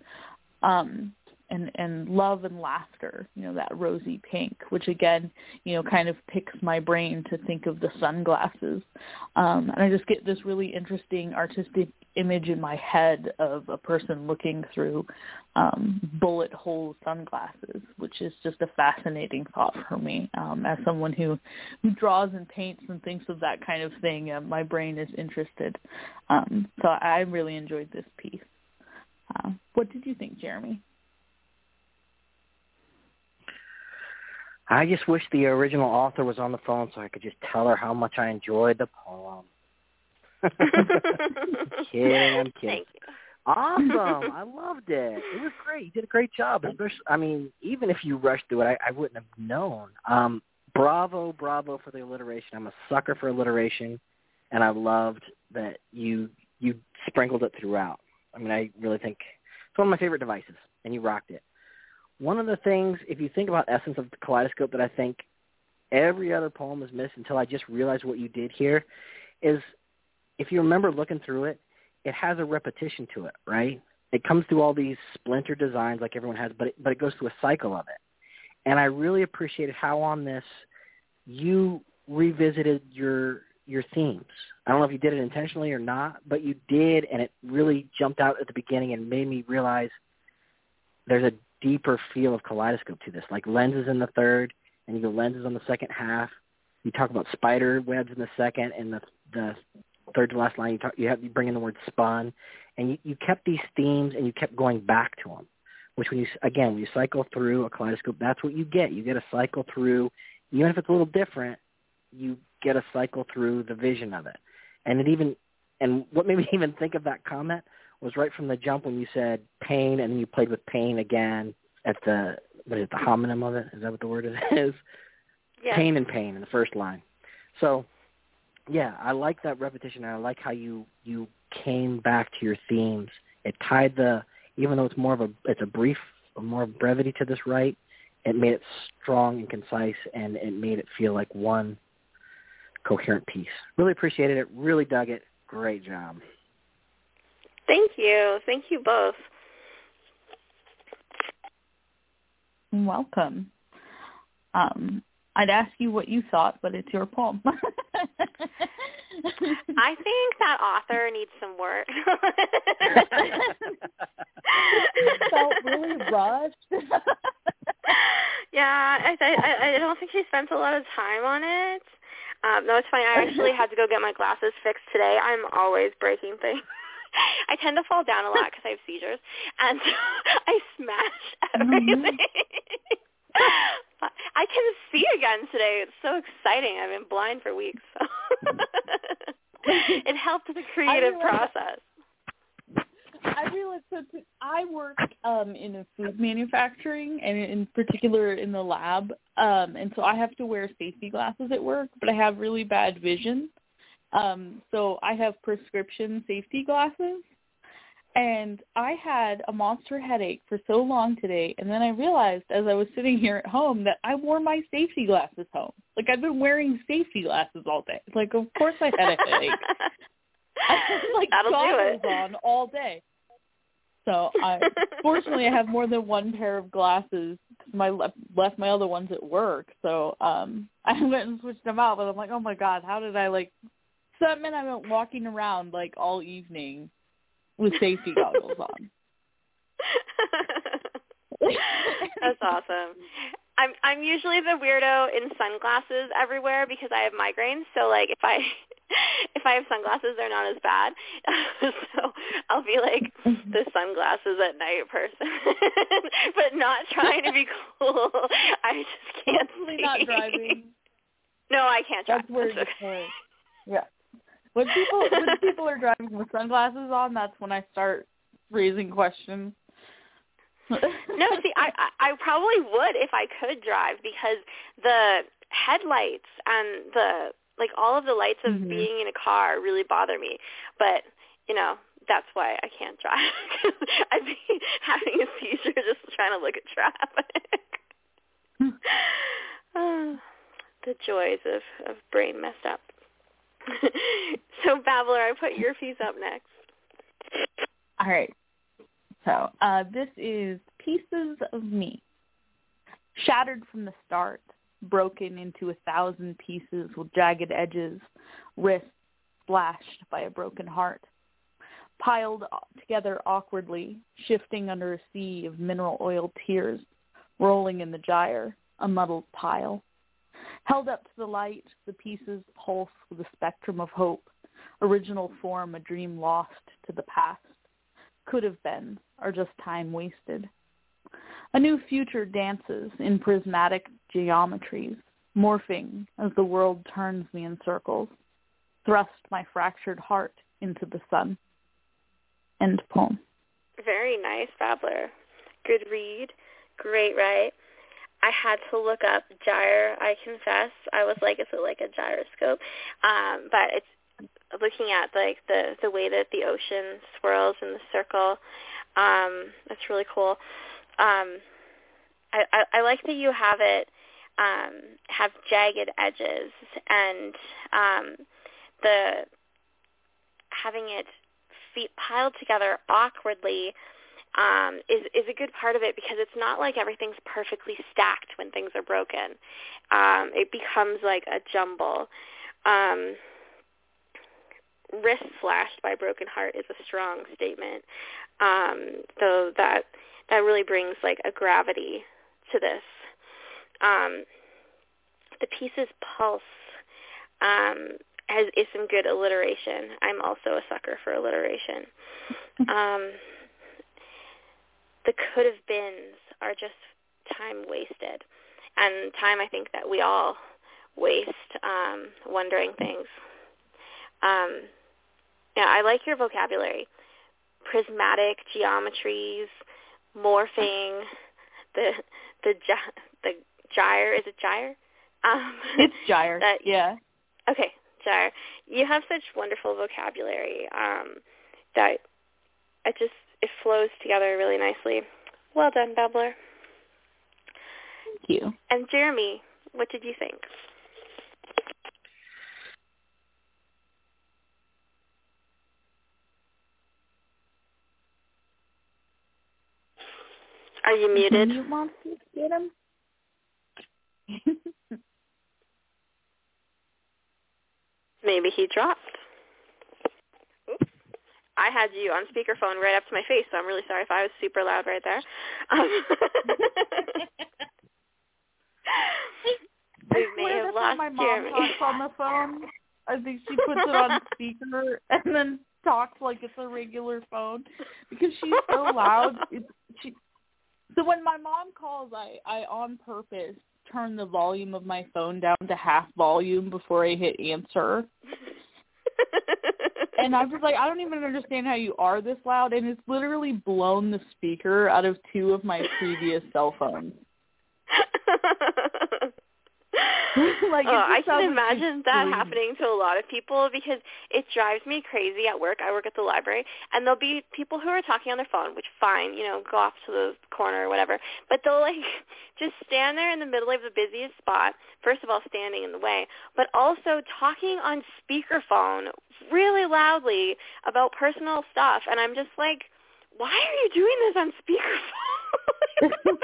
and love and laughter, that rosy pink, which again, kind of picks my brain to think of the sunglasses. And I just get this really interesting artistic image in my head of a person looking through bullet hole sunglasses, which is just a fascinating thought for me. As someone who draws and paints and thinks of that kind of thing, my brain is interested. So I really enjoyed this piece. What did you think, Jeremy? I just wish the original author was on the phone so I could just tell her how much I enjoyed the poem. I'm kidding. Thank you. Awesome. I loved it. It was great. You did a great job. Especially, even if you rushed through it, I wouldn't have known. Bravo for the alliteration. I'm a sucker for alliteration, and I loved that you sprinkled it throughout. I really think it's one of my favorite devices, and you rocked it. One of the things, if you think about Essence of the Kaleidoscope, that I think every other poem has missed until I just realized what you did here, is if you remember looking through it, it has a repetition to it, right? It comes through all these splinter designs like everyone has, but it goes through a cycle of it. And I really appreciated how on this you revisited your themes. I don't know if you did it intentionally or not, but you did, and it really jumped out at the beginning and made me realize there's a deeper feel of Kaleidoscope to this, like lenses in the third, and you go lenses on the second half. You talk about spider webs in the second, and the third to last line you bring in the word spun, and you kept these themes and you kept going back to them. Which when you cycle through a kaleidoscope, that's what you get. You get a cycle through, even if it's a little different, you get a cycle through the vision of it. And what made me even think of that comment was right from the jump when you said pain, and then you played with pain again at the homonym of it? Is that what the word is? Yeah. Pain and pain in the first line. So, yeah, I like that repetition, and I like how you came back to your themes. It tied even though it's more of brevity to this right, it made it strong and concise, and it made it feel like one coherent piece. Really appreciated it. Really dug it. Great job. Thank you. Thank you both. Welcome. I'd ask you what you thought, but it's your poem. I think that author needs some work. It felt really rushed. Yeah, I don't think she spent a lot of time on it. No, it's funny. I actually had to go get my glasses fixed today. I'm always breaking things. I tend to fall down a lot because I have seizures, and I smash everything. I can see again today. It's so exciting. I've been blind for weeks. So. It helped the creative process. I realized I work in a food manufacturing, and in particular in the lab, and so I have to wear safety glasses at work, but I have really bad vision. So I have prescription safety glasses, and I had a monster headache for so long today, and then I realized as I was sitting here at home that I wore my safety glasses home. Like, I've been wearing safety glasses all day. Like, of course I had a headache. I had, That'll goggles do it. on all day. So, fortunately, I have more than one pair of glasses because I left my other ones at work. So I went and switched them out, but I'm like, oh, my God, how did I, so that meant I went walking around, all evening with safety goggles on. That's awesome. I'm usually the weirdo in sunglasses everywhere because I have migraines. So if I have sunglasses, they're not as bad. So I'll be the sunglasses at night person, but not trying to be cool. I just can't see. Not driving. No, I can't drive. That's where it's okay. Yeah. When people are driving with sunglasses on, that's when I start raising questions. No, see, I probably would if I could drive, because the headlights and all of the lights of being in a car really bother me. But, that's why I can't drive. I'd be having a seizure just trying to look at traffic. The joys of brain messed up. So, Babbler, I put your piece up next. All right. So this is Pieces of Me. Shattered from the start, broken into 1,000 pieces with jagged edges, wrists slashed by a broken heart. Piled together awkwardly, shifting under a sea of mineral oil tears, rolling in the gyre, a muddled pile. Held up to the light, the pieces pulse with a spectrum of hope, original form a dream lost to the past. Could have been, or just time wasted. A new future dances in prismatic geometries, morphing as the world turns me in circles. Thrust my fractured heart into the sun. End poem. Very nice, Babbler. Good read. Great write. I had to look up gyre, I confess. I was like, is it like a gyroscope? But it's looking at the way that the ocean swirls in the circle. That's really cool. I like that you have it have jagged edges, and the having it piled together awkwardly is a good part of it, because it's not like everything's perfectly stacked when things are broken. It becomes like a jumble. Wrist slashed by a broken heart is a strong statement. So that really brings like a gravity to this. The pieces pulse is some good alliteration. I'm also a sucker for alliteration. The could have beens are just time wasted, and time I think that we all waste wondering things. Yeah, I like your vocabulary. Prismatic geometries, morphing, the gyre. Is it gyre? It's gyre. Yeah. Okay, gyre. You have such wonderful vocabulary that it flows together really nicely. Well done, Babbler. Thank you. And Jeremy, what did you think? Are you muted? You want to get him? Maybe he dropped. Oops. I had you on speakerphone right up to my face, so I'm really sorry if I was super loud right there. We may have lost my mom Jeremy. talks on the phone. I think she puts it on speaker and then talks like it's a regular phone because she's so loud. So when my mom calls, I on purpose turn the volume of my phone down to half volume before I hit answer. And I was like, I don't even understand how you are this loud. And it's literally blown the speaker out of 2 of my previous cell phones. I can imagine that happening to a lot of people because it drives me crazy at work. I work at the library, and there'll be people who are talking on their phone, which fine, go off to the corner or whatever. But they'll just stand there in the middle of the busiest spot. First of all, standing in the way, but also talking on speakerphone really loudly about personal stuff. And I'm just like, why are you doing this on speakerphone?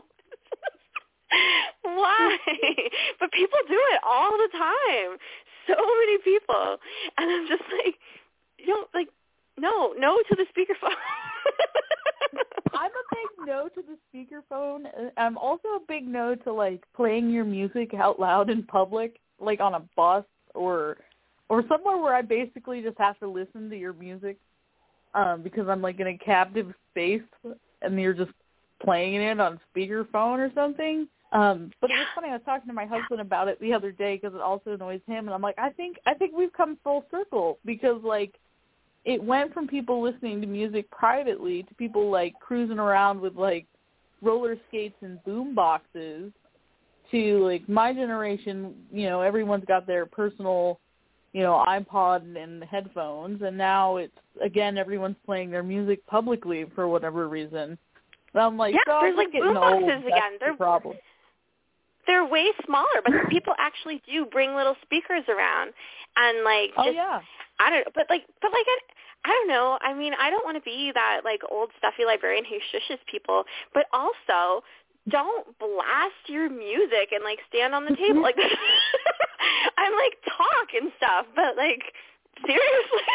Why? But people do it all the time. So many people. And I'm just like, no to the speakerphone. I'm a big no to the speakerphone. I'm also a big no to playing your music out loud in public, like on a bus or somewhere where I basically just have to listen to your music because I'm in a captive space and you're just playing it on speakerphone or something. But it was funny. I was talking to my husband about it the otother day because it also annoys him, and I'm like, I think we've come full circle because it went from people listening to music privately to people cruising around with roller skates and boom boxes to, like, my generation, you know, everyone's got their personal, you know, iPod and headphones, and now it's, again, everyone's playing their music publicly for whatever reason. And I'm like, yeah, there's like boom boxes again. That's the problem. They're way smaller, but people actually do bring little speakers around, and like, just, I don't know, but I don't know. I mean, I don't want to be that like old stuffy librarian who shushes people, but also don't blast your music and like stand on the table like I'm like talk and stuff, but like seriously.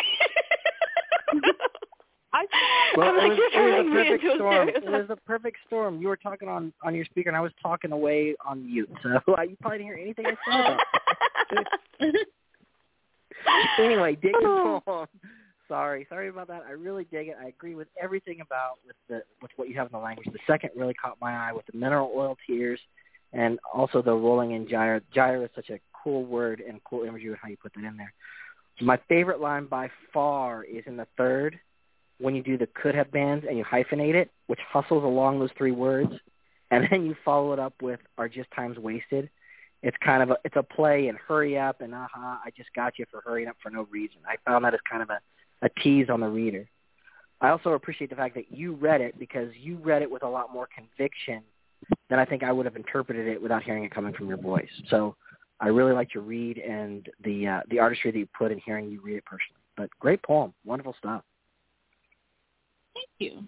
Well, it was a perfect storm. It was a perfect storm. You were talking on your speaker, and I was talking away on mute, so you probably didn't hear anything I said. Anyway, dig the poem. Sorry about that. I really dig it. I agree with everything with what you have in the language. The second really caught my eye with the mineral oil tears, and also the rolling in gyre. Gyre is such a cool word and cool imagery with how you put that in there. My favorite line by far is in the third, when you do the could have beens and you hyphenate it, which hustles along those three words, and then you follow it up with are just times wasted. It's kind of it's a play and hurry up and I just got you for hurrying up for no reason. I found that as kind of a tease on the reader. I also appreciate the fact that you read it, because you read it with a lot more conviction than I think I would have interpreted it without hearing it coming from your voice. So I really liked your read and the artistry that you put in hearing you read it personally. But great poem. Wonderful stuff. Thank you.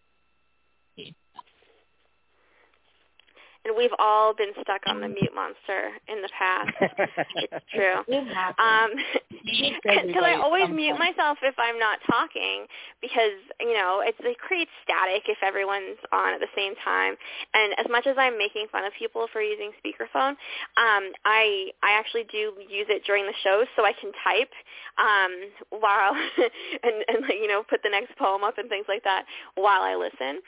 And we've all been stuck on the mute monster in the past. It's true. Because I always mute myself if I'm not talking, because, you know, it creates static if everyone's on at the same time. And as much as I'm making fun of people for using speakerphone, I actually do use it during the show so I can type while and like, you know, put the next poem up and things like that while I listen.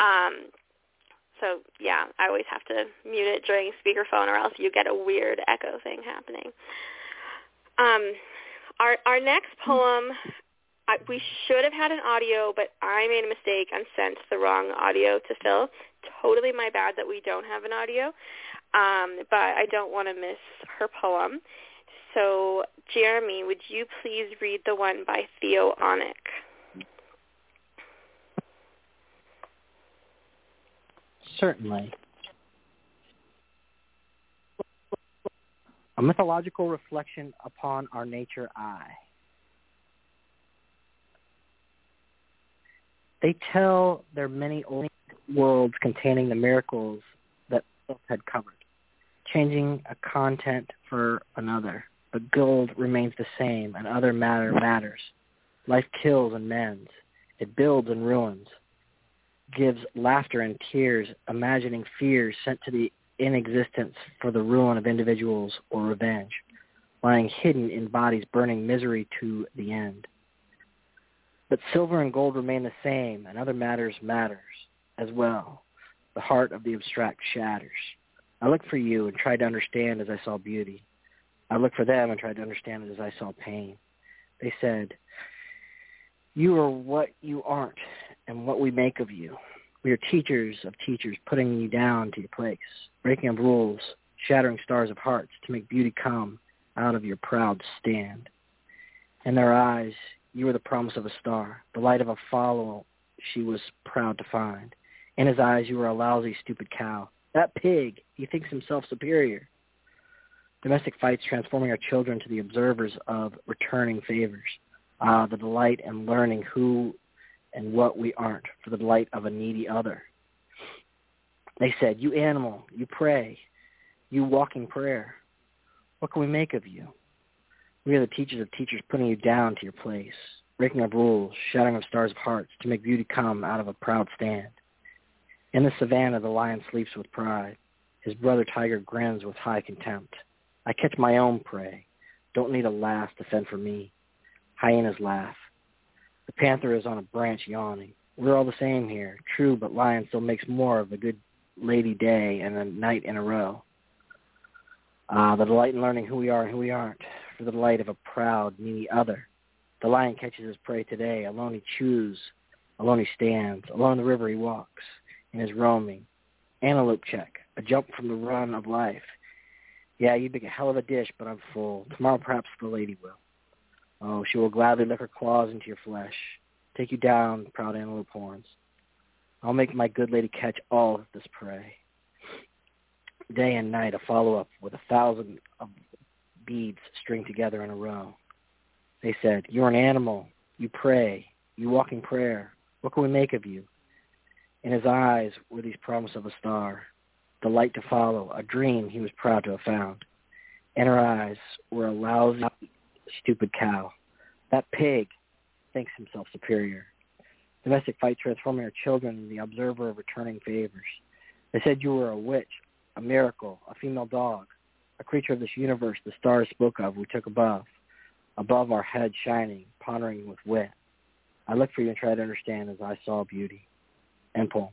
So, yeah, I always have to mute it during speakerphone, or else you get a weird echo thing happening. Our next poem, we should have had an audio, but I made a mistake and sent the wrong audio to Phil. Totally my bad that we don't have an audio, but I don't want to miss her poem. So, Jeremy, would you please read the one by Theo Onick? Certainly. A mythological reflection upon our nature eye. They tell their many old worlds containing the miracles that Philip had covered, changing a content for another. But gold remains the same, and other matter matters. Life kills and mends. It builds and ruins. Gives laughter and tears, imagining fears sent to the inexistence for the ruin of individuals or revenge, lying hidden in bodies burning misery to the end. But silver and gold remain the same, and other matters as well. The heart of the abstract shatters. I looked for you and tried to understand as I saw beauty. I looked for them and tried to understand it as I saw pain. They said, you are what you aren't, and what we make of you. We are teachers of teachers, putting you down to your place, breaking up rules, shattering stars of hearts to make beauty come out of your proud stand. In their eyes, you were the promise of a star, the light of a follower she was proud to find. In his eyes, you were a lousy, stupid cow. That pig, he thinks himself superior. Domestic fights transforming our children to the observers of returning favors. The delight in learning who and what we aren't for the delight of a needy other. They said, you animal, you pray, you walking prayer. What can we make of you? We are the teachers of teachers, putting you down to your place, breaking up rules, shattering of stars of hearts to make beauty come out of a proud stand. In the savannah, the lion sleeps with pride. His brother tiger grins with high contempt. I catch my own prey. Don't need a laugh to fend for me. Hyenas laugh. The panther is on a branch yawning. We're all the same here. True, but lion still makes more of a good lady day and a night in a row. The delight in learning who we are and who we aren't, for the delight of a proud, needy other. The lion catches his prey today. Alone he chews. Alone he stands. Alone the river he walks. In his roaming, Antelope check, a jump from the run of life. Yeah, you make a hell of a dish, but I'm full. Tomorrow perhaps the lady will. Oh, she will gladly lick her claws into your flesh, take you down, proud antelope horns. I'll make my good lady catch all of this prey. Day and night, a follow-up with 1,000 of beads stringed together in a row. They said, you're an animal. You pray. You walk in prayer. What can we make of you? In his eyes were these promise of a star, the light to follow, a dream he was proud to have found. In her eyes were a lousy, stupid cow. That pig thinks himself superior. Domestic fights transforming our children into the observer of returning favors. They said you were a witch, a miracle, a female dog, a creature of this universe the stars spoke of we took above our heads shining, pondering with wit. I looked for you and tried to understand as I saw beauty. End poem.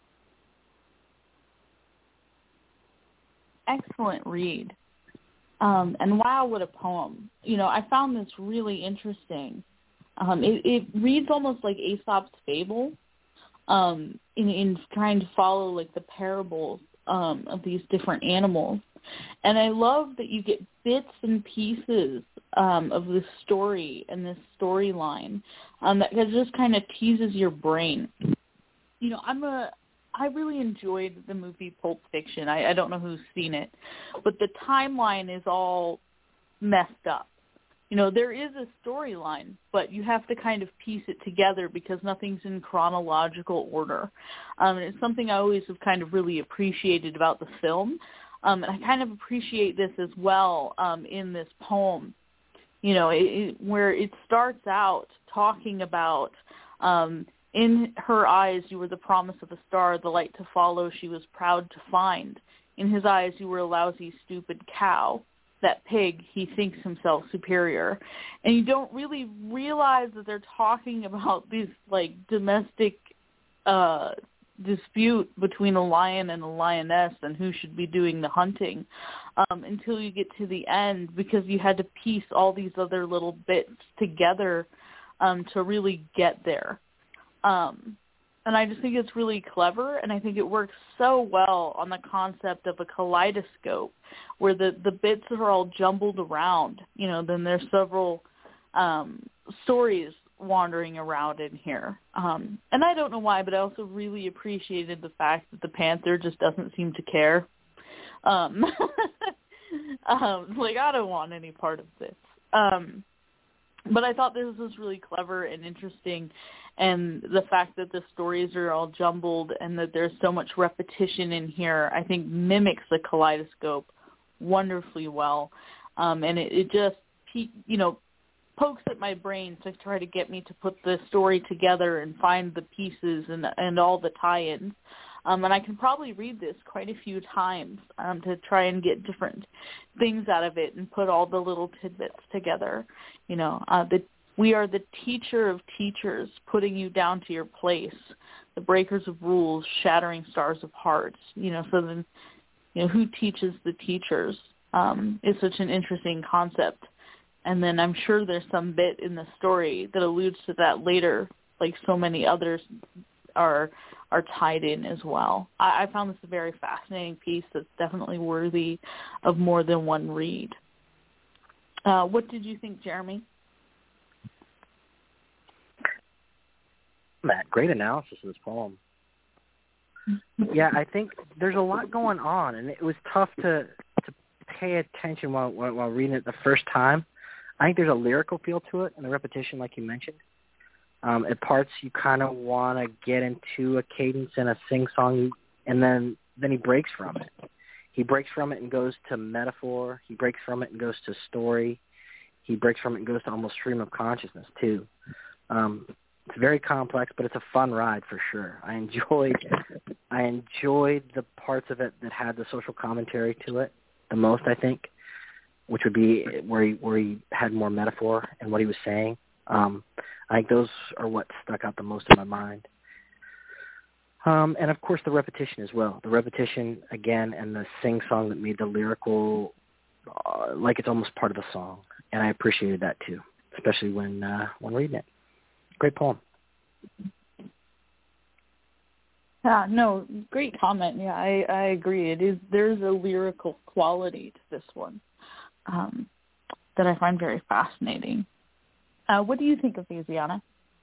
Excellent read. And wow, what a poem. You know, I found this really interesting. It reads almost like Aesop's fable in trying to follow like the parables of these different animals. And I love that you get bits and pieces of this story and this storyline that just kind of teases your brain. You know, I really enjoyed the movie Pulp Fiction. I don't know who's seen it, but the timeline is all messed up. You know, there is a storyline, but you have to kind of piece it together because nothing's in chronological order. And it's something I always have kind of really appreciated about the film. And I kind of appreciate this as well in this poem. You know, where it starts out talking about in her eyes you were the promise of a star, the light to follow she was proud to find. In his eyes you were a lousy, stupid cow. That pig, he thinks himself superior. And you don't really realize that they're talking about this, like, domestic dispute between a lion and a lioness and who should be doing the hunting until you get to the end, because you had to piece all these other little bits together to really get there. And I just think it's really clever, and I think it works so well on the concept of a kaleidoscope where the bits are all jumbled around. You know, then there's several stories wandering around in here. And I don't know why, but I also really appreciated the fact that the panther just doesn't seem to care. Like, I don't want any part of this. But I thought this was really clever and interesting, and the fact that the stories are all jumbled and that there's so much repetition in here, I think mimics the kaleidoscope wonderfully well. And it just, you know, pokes at my brain to try to get me to put the story together and find the pieces and all the tie-ins. And I can probably read this quite a few times to try and get different things out of it and put all the little tidbits together. You know, we are the teacher of teachers, putting you down to your place, the breakers of rules, shattering stars of hearts. You know, so then, you know, who teaches the teachers is such an interesting concept. And then I'm sure there's some bit in the story that alludes to that later, like so many others are tied in as well. I found this a very fascinating piece that's definitely worthy of more than one read. What did you think, Jeremy? Matt, great analysis of this poem. Yeah, I think there's a lot going on, and it was tough to pay attention while reading it the first time. I think there's a lyrical feel to it and the repetition, like you mentioned. At parts, you kind of want to get into a cadence and a sing-song, and then he breaks from it. He breaks from it and goes to metaphor. He breaks from it and goes to story. He breaks from it and goes to almost stream of consciousness, too. It's very complex, but it's a fun ride for sure. I enjoyed the parts of it that had the social commentary to it the most, I think, which would be where he had more metaphor in what he was saying. I think those are what stuck out the most in my mind. And, of course, the repetition as well. The repetition, again, and the sing-song that made the lyrical like it's almost part of the song. And I appreciated that, too, especially when reading it. Great poem. Yeah, no, great comment. Yeah, I agree. There's a lyrical quality to this one that I find very fascinating. What do you think of these, Yana?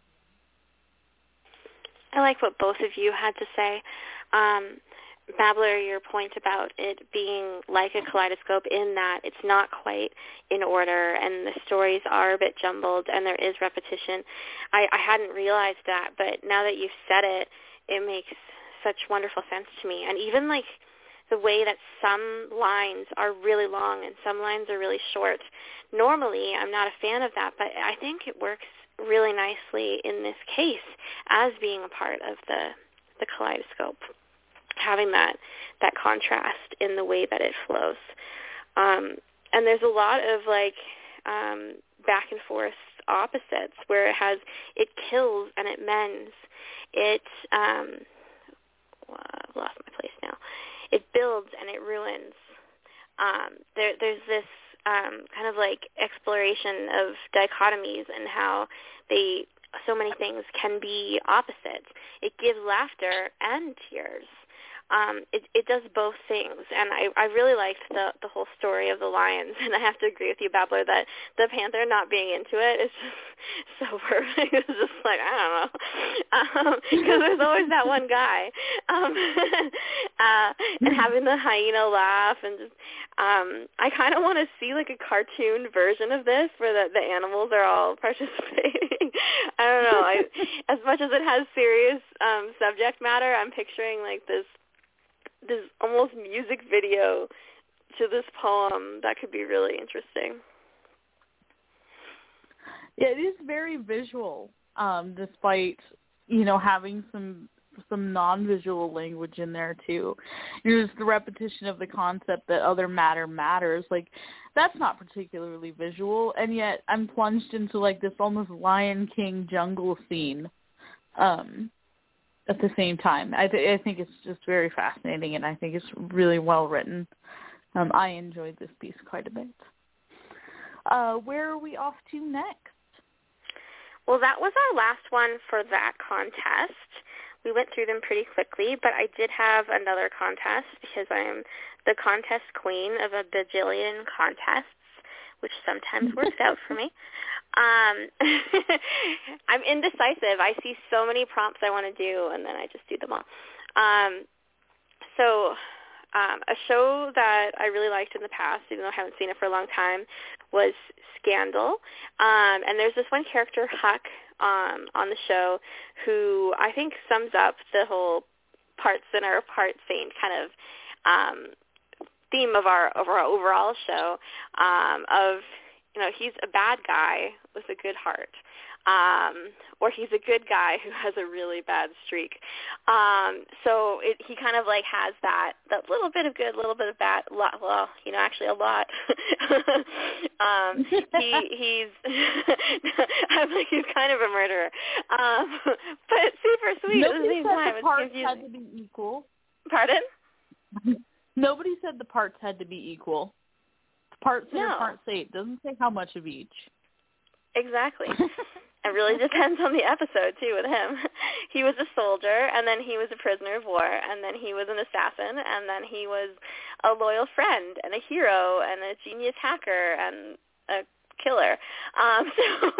I like what both of you had to say. Babbler, your point about it being like a kaleidoscope in that it's not quite in order and the stories are a bit jumbled and there is repetition. I hadn't realized that, but now that you've said it, it makes such wonderful sense to me. And even like the way that some lines are really long and some lines are really short. Normally, I'm not a fan of that, but I think it works really nicely in this case as being a part of the kaleidoscope, having that contrast in the way that it flows. And there's a lot of like back and forth opposites where it kills and it mends. I've lost my place now. It builds and it ruins. There's this kind of like exploration of dichotomies and how so many things can be opposites. It gives laughter and tears. It does both things, and I really liked the whole story of the lions, and I have to agree with you, Babbler, that the panther not being into it is just so perfect. It's just like, I don't know, because there's always that one guy, and having the hyena laugh, and just, I kind of want to see like a cartoon version of this where the animals are all participating. I don't know. As much as it has serious subject matter, I'm picturing like this almost music video to this poem that could be really interesting. Yeah, it is very visual, despite, having some non-visual language in there too. Just the repetition of the concept that other matter matters. Like, that's not particularly visual, and yet I'm plunged into like this almost Lion King jungle scene. At the same time. I think it's just very fascinating, and I think it's really well written. I enjoyed this piece quite a bit. Where are we off to next? Well, that was our last one for that contest. We went through them pretty quickly, but I did have another contest because I am the contest queen of a bajillion contests, which sometimes works out for me. I'm indecisive. I see so many prompts I want to do, and then I just do them all. So a show that I really liked in the past, even though I haven't seen it for a long time, was Scandal. And there's this one character, Huck, on the show, who I think sums up the whole part sinner, part saint kind of theme of our overall show of, he's a bad guy with a good heart, or he's a good guy who has a really bad streak. So he kind of like has that little bit of good, little bit of bad. Actually a lot. He's I'm like, he's kind of a murderer, but super sweet at the same time. The parts had to be equal. Pardon? Nobody said the parts had to be equal. Part sinner, no. Part saint. Doesn't say how much of each. Exactly. It really depends on the episode, too, with him. He was a soldier, and then he was a prisoner of war, and then he was an assassin, and then he was a loyal friend and a hero and a genius hacker and a killer. So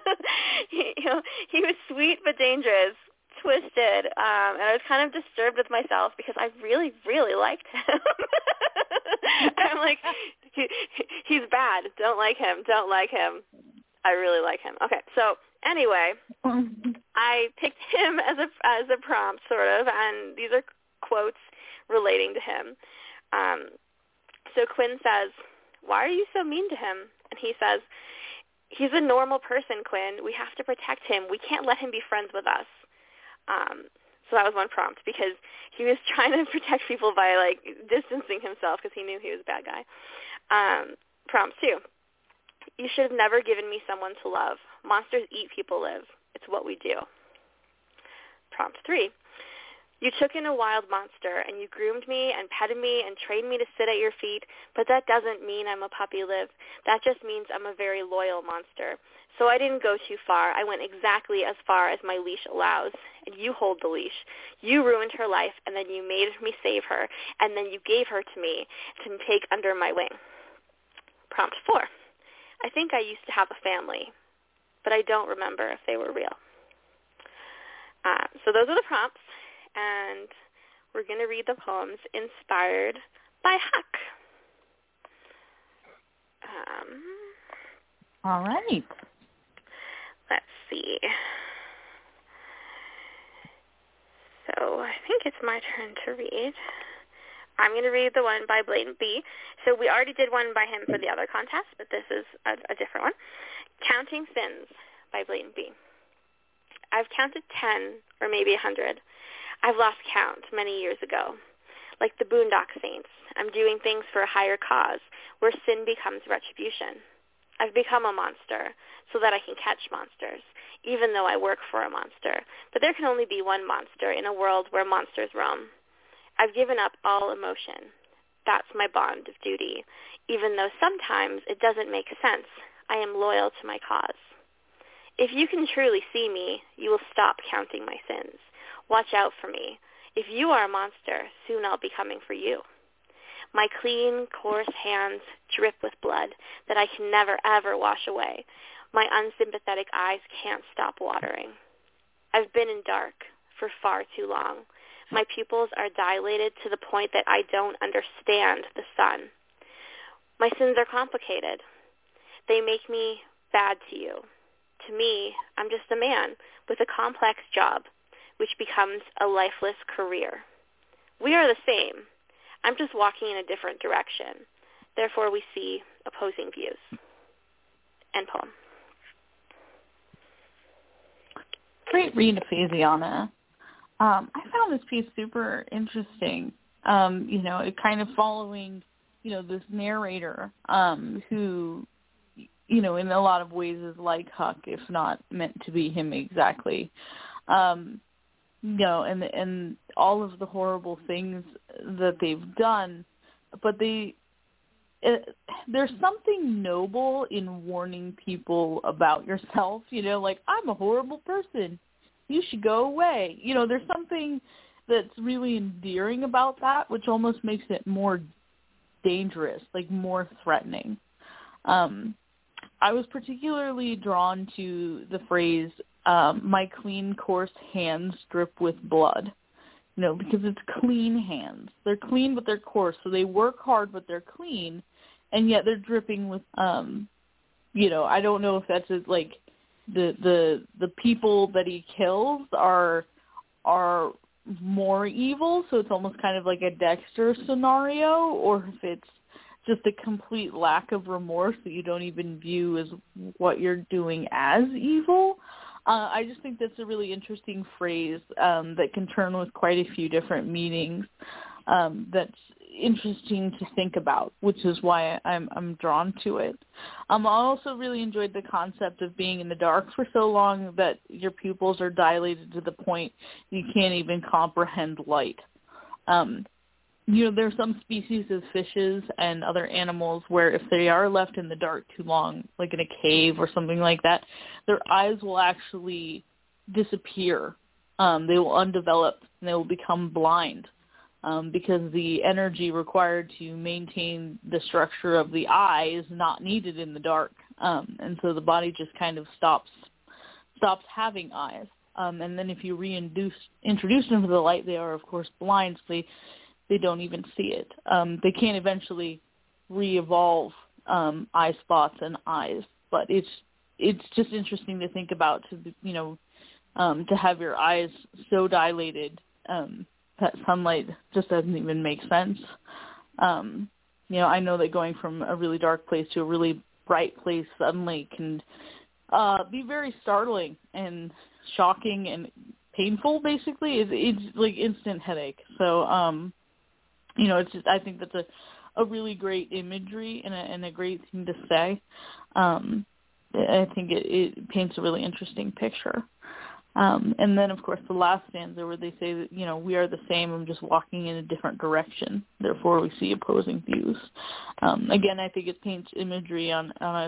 he was sweet but dangerous, twisted, and I was kind of disturbed with myself because I really, really liked him. I'm like, he's bad. Don't like him. Don't like him. I really like him. Okay, so anyway, I picked him as a prompt, sort of, and these are quotes relating to him. So Quinn says, "Why are you so mean to him?" And he says, "He's a normal person, Quinn. We have to protect him. We can't let him be friends with us." So that was one prompt because he was trying to protect people by like distancing himself because he knew he was a bad guy. Prompt 2. You should have never given me someone to love. Monsters eat, people live. It's what we do. Prompt 3. You took in a wild monster, and you groomed me and petted me and trained me to sit at your feet, but that doesn't mean I'm a puppy Liv. That just means I'm a very loyal monster. So I didn't go too far. I went exactly as far as my leash allows, and you hold the leash. You ruined her life, and then you made me save her, and then you gave her to me to take under my wing. Prompt 4. I think I used to have a family, but I don't remember if they were real. So those are the prompts, and we're going to read the poems inspired by Huck. All right. Let's see. So I think it's my turn to read. I'm going to read the one by Blatant B. So we already did one by him for the other contest, but this is a different one. Counting Sins by Blatant B. I've counted 10 or maybe 100. I've lost count many years ago. Like the Boondock Saints, I'm doing things for a higher cause where sin becomes retribution. I've become a monster so that I can catch monsters, even though I work for a monster. But there can only be one monster in a world where monsters roam. I've given up all emotion. That's my bond of duty. Even though sometimes it doesn't make sense, I am loyal to my cause. If you can truly see me, you will stop counting my sins. Watch out for me. If you are a monster, soon I'll be coming for you. My clean, coarse hands drip with blood that I can never, ever wash away. My unsympathetic eyes can't stop watering. I've been in dark for far too long. My pupils are dilated to the point that I don't understand the sun. My sins are complicated. They make me bad to you. To me, I'm just a man with a complex job, which becomes a lifeless career. We are the same. I'm just walking in a different direction. Therefore, we see opposing views. End poem. Great read, Ephesiana. I found this piece super interesting. It kind of following, this narrator who, in a lot of ways is like Huck, if not meant to be him exactly. And all of the horrible things that they've done, but there's something noble in warning people about yourself, like, I'm a horrible person. You should go away. There's something that's really endearing about that, which almost makes it more dangerous, like more threatening. I was particularly drawn to the phrase, my clean, coarse hands drip with blood, because it's clean hands. They're clean, but they're coarse. So they work hard, but they're clean, and yet they're dripping with, I don't know if that's like the people that he kills are more evil, so it's almost kind of like a Dexter scenario, or if it's just a complete lack of remorse that you don't even view as what you're doing as evil. I just think that's a really interesting phrase that can turn with quite a few different meanings. That's interesting to think about, which is why I'm drawn to it. I also really enjoyed the concept of being in the dark for so long that your pupils are dilated to the point you can't even comprehend light. There's some species of fishes and other animals where if they are left in the dark too long, like in a cave or something like that, their eyes will actually disappear. They will undevelop and they will become blind because the energy required to maintain the structure of the eye is not needed in the dark. And so the body just kind of stops having eyes. And then if you introduce them to the light, they are, of course, blind, so they don't even see it. They can eventually re-evolve eye spots and eyes, but it's just interesting to think about, to have your eyes so dilated that sunlight just doesn't even make sense. I know that going from a really dark place to a really bright place suddenly can be very startling and shocking and painful, basically. It's like instant headache. So, it's just, I think that's a really great imagery and a great thing to say. I think it paints a really interesting picture. And then, of course, the last stanza where they say that, we are the same, I'm just walking in a different direction, therefore we see opposing views. Again, I think it paints imagery on a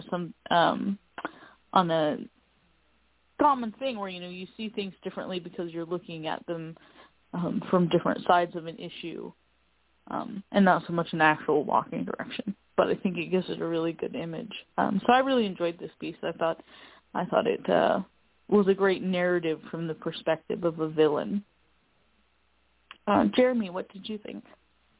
common thing where, you see things differently because you're looking at them from different sides of an issue, and not so much an actual walking direction. But I think it gives it a really good image. So I really enjoyed this piece. I thought it was a great narrative from the perspective of a villain. Jeremy, what did you think?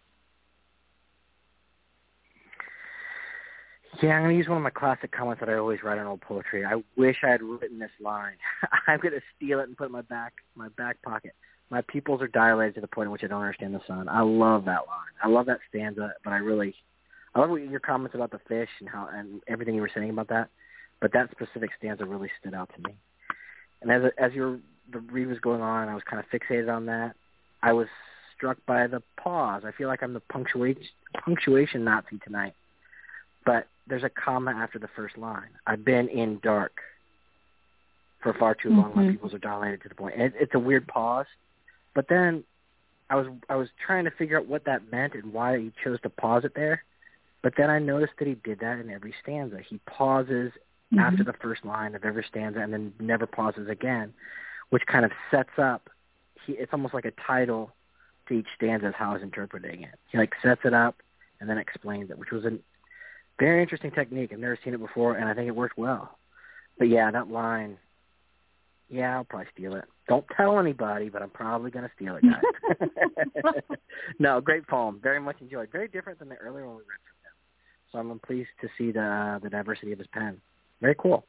Yeah, I'm going to use one of my classic comments that I always write on old poetry. I wish I had written this line. I'm going to steal it and put it in my back pocket. My pupils are dilated to the point at which I don't understand the sun. I love that line. I love that stanza, but I love your comments about the fish and everything you were saying about that. But that specific stanza really stood out to me. And as the read was going on, I was kind of fixated on that. I was struck by the pause. I feel like I'm the punctuation Nazi tonight. But there's a comma after the first line. I've been in dark for far too long. My pupils are dilated to the point. And it's a weird pause. But then I was trying to figure out what that meant and why he chose to pause it there. But then I noticed that he did that in every stanza. He pauses after the first line of every stanza and then never pauses again, which kind of sets up. It's almost like a title to each stanza is how I was interpreting it. He sets it up and then explains it, which was a very interesting technique. I've never seen it before, and I think it worked well. But yeah, that line, I'll probably steal it. Don't tell anybody, but I'm probably going to steal it, guys. No, great poem. Very much enjoyed. Very different than the earlier one we read from him. So I'm pleased to see the diversity of his pen. Very cool.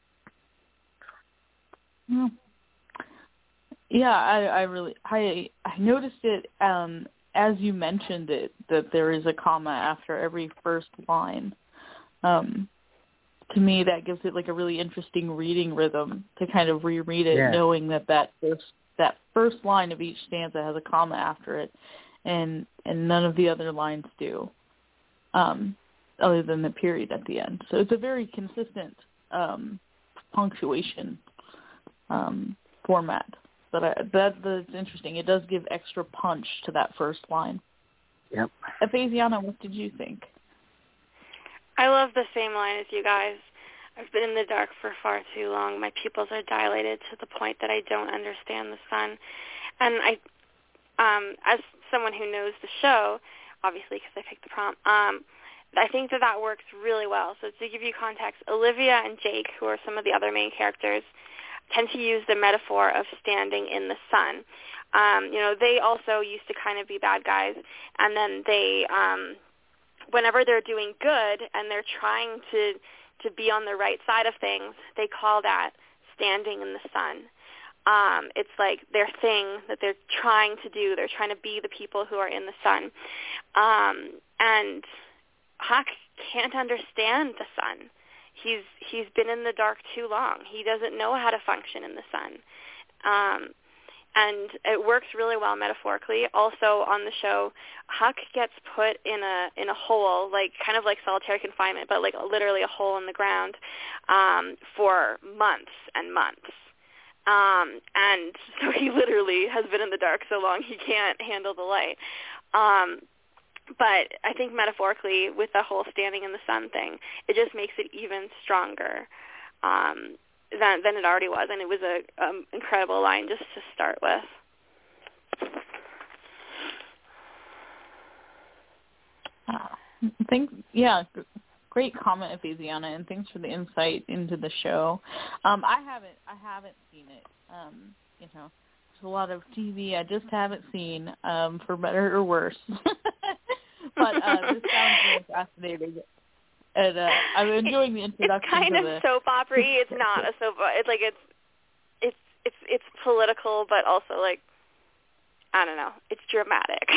Yeah, I noticed it as you mentioned it, that there is a comma after every first line. To me, that gives it a really interesting reading rhythm to kind of reread it, knowing that first line of each stanza has a comma after it, and none of the other lines do, other than the period at the end. So it's a very consistent punctuation format. But that's interesting. It does give extra punch to that first line. Yep. Ephesiana, what did you think? I love the same line as you guys. I've been in the dark for far too long. My pupils are dilated to the point that I don't understand the sun. And as someone who knows the show, obviously because I picked the prompt, I think that works really well. So to give you context, Olivia and Jake, who are some of the other main characters, tend to use the metaphor of standing in the sun. They also used to kind of be bad guys, and then they, whenever they're doing good and they're trying to be on the right side of things, they call that standing in the sun. It's like their thing that they're trying to do. They're trying to be the people who are in the sun. And Huck can't understand the sun. He's been in the dark too long. He doesn't know how to function in the sun. And it works really well metaphorically. Also on the show, Huck gets put in a hole, kind of like solitary confinement, but literally a hole in the ground for months and months. And so he literally has been in the dark so long he can't handle the light. But I think metaphorically, with the whole standing in the sun thing, it just makes it even stronger than it already was, and it was an incredible line just to start with. Great comment, Ephesiana, and thanks for the insight into the show. I haven't seen it. There's a lot of TV I just haven't seen, for better or worse. But this sounds really fascinating. And I'm enjoying the introduction. It's kind of soap opera-y. It's not a soap opera. It's political, but also I don't know. It's dramatic.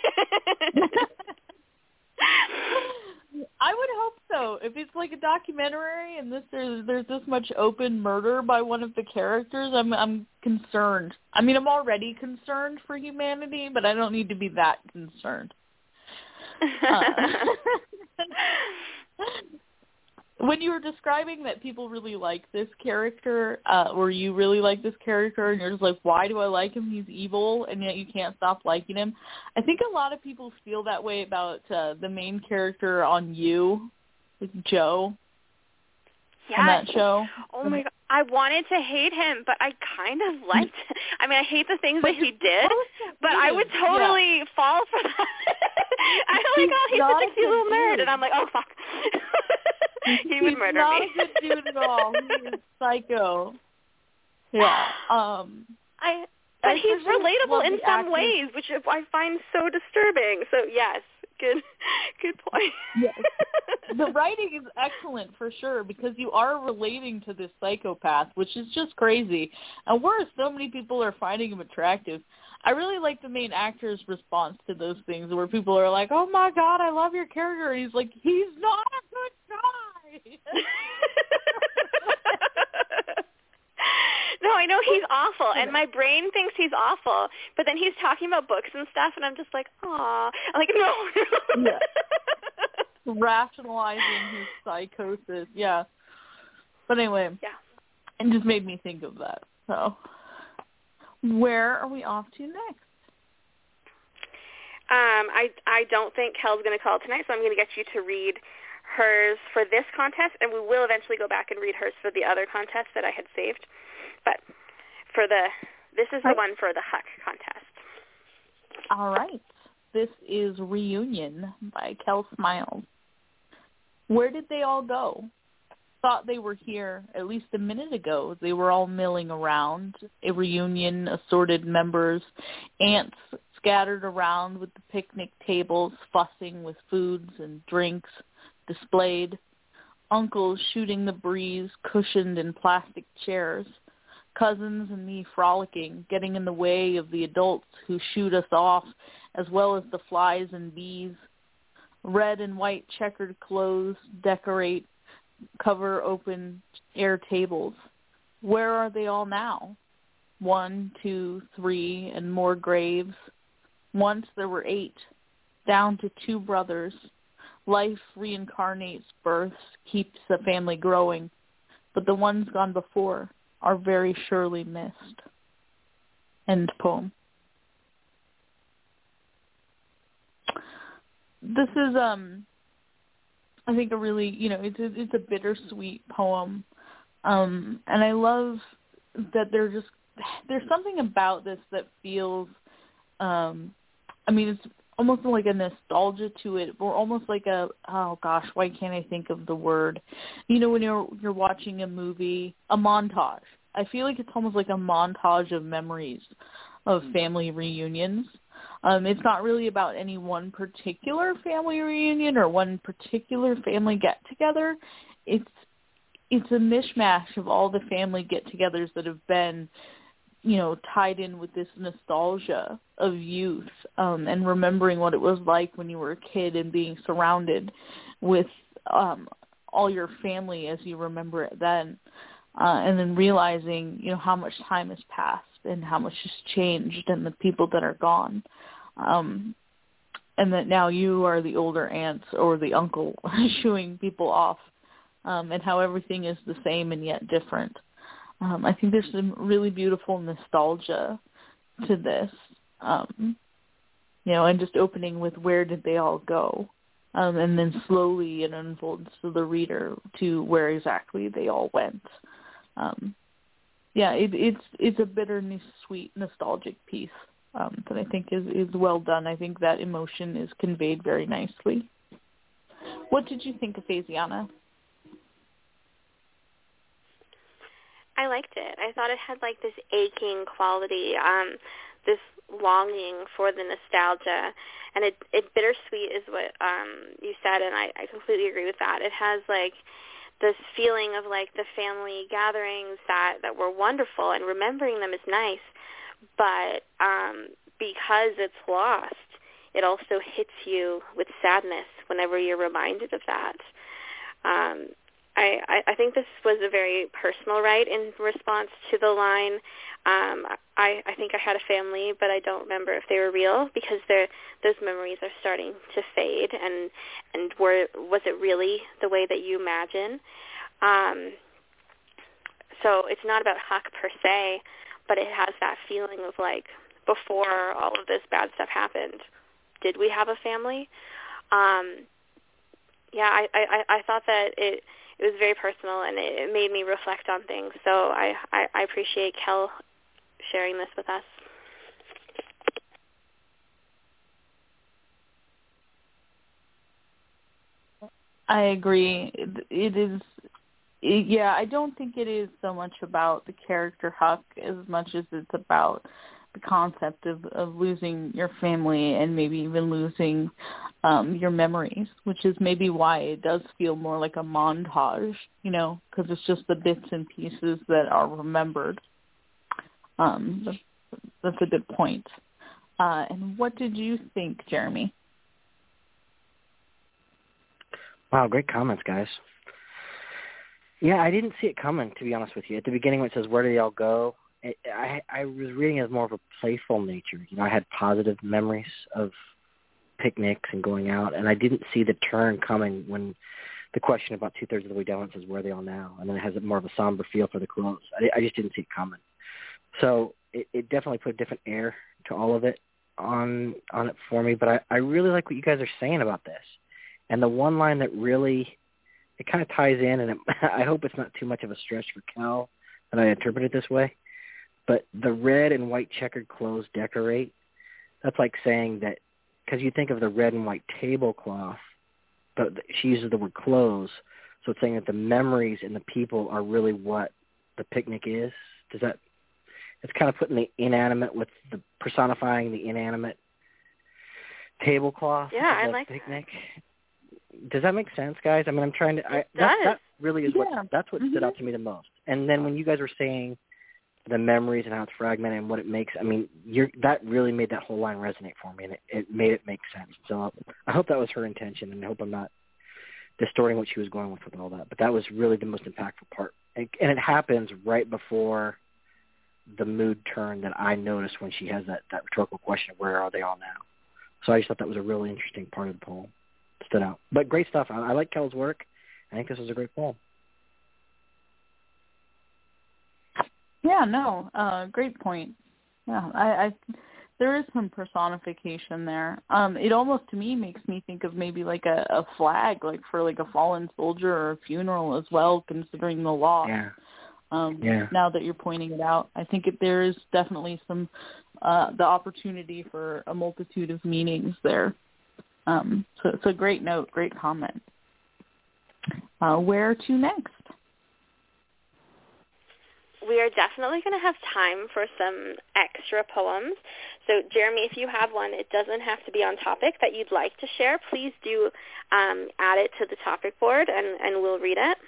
I would hope so. If it's a documentary and there's this much open murder by one of the characters, I'm concerned. I mean, I'm already concerned for humanity, but I don't need to be that concerned. when you were describing that people really like this character, or you really like this character, and you're just like, why do I like him? He's evil, and yet you can't stop liking him. I think a lot of people feel that way about the main character on You, with Joe. Yes. On that show. Oh my God. I wanted to hate him, but I kind of liked him. I mean, I hate the things that he did, but I would totally fall for that. I like, oh, he's such a cute little nerd, and I'm like, oh, fuck. He would murder me. He's not a good dude at all. He is psycho. Yeah. But he's relatable in some ways, which I find so disturbing. So, yes, good point. Yes. The writing is excellent for sure, because you are relating to this psychopath, which is just crazy. And whereas so many people are finding him attractive, I really like the main actor's response to those things, where people are like, oh my God, I love your character. And he's like, he's not a good guy. No, I know he's awful, and my brain thinks he's awful, but then he's talking about books and stuff, and I'm just like, aw. I'm like, no. Yeah. Rationalizing his psychosis, yeah. But anyway, yeah, it just made me think of that. So, where are we off to next? I don't think Kel's going to call tonight, so I'm going to get you to read hers for this contest, and we will eventually go back and read hers for the other contest that I had saved. But this is the one for the Huck contest. All right. This is Reunion by Kel Smiles. Where did they all go? Thought they were here at least a minute ago. They were all milling around. A reunion, assorted members, aunts scattered around with the picnic tables, fussing with foods and drinks displayed. Uncles shooting the breeze, cushioned in plastic chairs. Cousins and me frolicking, getting in the way of the adults who shoot us off, as well as the flies and bees. Red and white checkered clothes decorate, cover open air tables. Where are they all now? 1, 2, 3, and more graves. Once there were 8, down to 2 brothers. Life reincarnates births, keeps the family growing, but the ones gone before are very surely missed. End poem. This is, I think, a really, it's a bittersweet poem, and I love that there's something about this that feels, it's almost like a nostalgia to it, or almost like why can't I think of the word? When you're watching a movie, a montage. I feel like it's almost like a montage of memories of family reunions. It's not really about any one particular family reunion or one particular family get-together. It's a mishmash of all the family get-togethers that have been, tied in with this nostalgia of youth, and remembering what it was like when you were a kid and being surrounded with all your family as you remember it then, and then realizing, how much time has passed and how much has changed and the people that are gone, and that now you are the older aunt or the uncle shooing people off, and how everything is the same and yet different. I think there's some really beautiful nostalgia to this, and just opening with where did they all go, and then slowly it unfolds to the reader to where exactly they all went. It's a bitter, sweet, nostalgic piece that I think is well done. I think that emotion is conveyed very nicely. What did you think of Faziana? I liked it. I thought it had like this aching quality, this longing for the nostalgia, and it bittersweet is what you said, and I completely agree with that. It has like this feeling of like the family gatherings that were wonderful, and remembering them is nice, but because it's lost, it also hits you with sadness whenever you're reminded of that. I think this was a very personal write in response to the line, I think I had a family, but I don't remember if they were real, because those memories are starting to fade, and was it really the way that you imagine? So it's not about Huck per se, but it has that feeling of like, before all of this bad stuff happened, did we have a family? Yeah, I thought that it was very personal, and it made me reflect on things. So I appreciate Kel sharing this with us. I agree. It is. Yeah, I don't think it is so much about the character Huck as much as it's about the concept of losing your family and maybe even losing your memories, which is maybe why it does feel more like a montage, because it's just the bits and pieces that are remembered. That's a good point. And what did you think, Jeremy? Wow, great comments, guys. Yeah, I didn't see it coming, to be honest with you. At the beginning when it says, where do they all go? I was reading it as more of a playful nature. I had positive memories of picnics and going out, and I didn't see the turn coming when the question about two-thirds of the way down says, where are they all now? And then it has more of a somber feel for the clothes. I just didn't see it coming. So it definitely put a different air to all of it on it for me, but I really like what you guys are saying about this. And the one line that really, it kind of ties in, and I hope it's not too much of a stretch for Cal that I interpret it this way, but the red and white checkered clothes decorate, that's like saying that, because you think of the red and white tablecloth, but she uses the word clothes, so it's saying that the memories and the people are really what the picnic is. Does that, it's kind of putting the inanimate with the personifying the inanimate tablecloth. Yeah, I of like the picnic. That. Does that make sense, guys? I mean, I'm trying to. That really is that's what stood out to me the most. And then when you guys were saying the memories and how it's fragmented and what it makes, I mean, that really made that whole line resonate for me, and it made it make sense. So I hope that was her intention, and I hope I'm not distorting what she was going with all that. But that was really the most impactful part, and it happens right before the mood turn that I noticed when she has that rhetorical question of where are they all now. So I just thought that was a really interesting part of the poem. Stood out. But great stuff. I like Kel's work. I think this was a great poem. Yeah, no, great point. Yeah, I there is some personification there. It almost to me makes me think of maybe like a flag, like for like a fallen soldier or a funeral as well, considering the loss. Yeah. Now that you're pointing it out, I think there is definitely some the opportunity for a multitude of meanings there. So it's a great note, great comment. Where to next? We are definitely going to have time for some extra poems. So, Jeremy, if you have one, it doesn't have to be on topic that you'd like to share. Please do add it to the topic board, and we'll read it.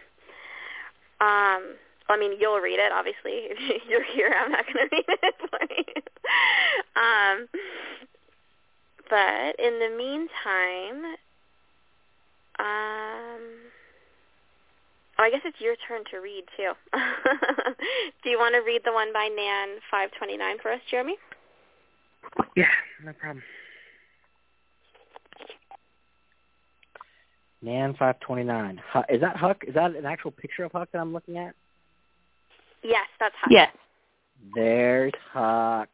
I mean, you'll read it, obviously. If you're here, I'm not going to read it for you. But in the meantime, I guess it's your turn to read, too. Do you want to read the one by Nan 529 for us, Jeremy? Yeah, no problem. Nan 529. Is that Huck? Is that an actual picture of Huck that I'm looking at? Yes, that's Huck. Yes. There's Huck.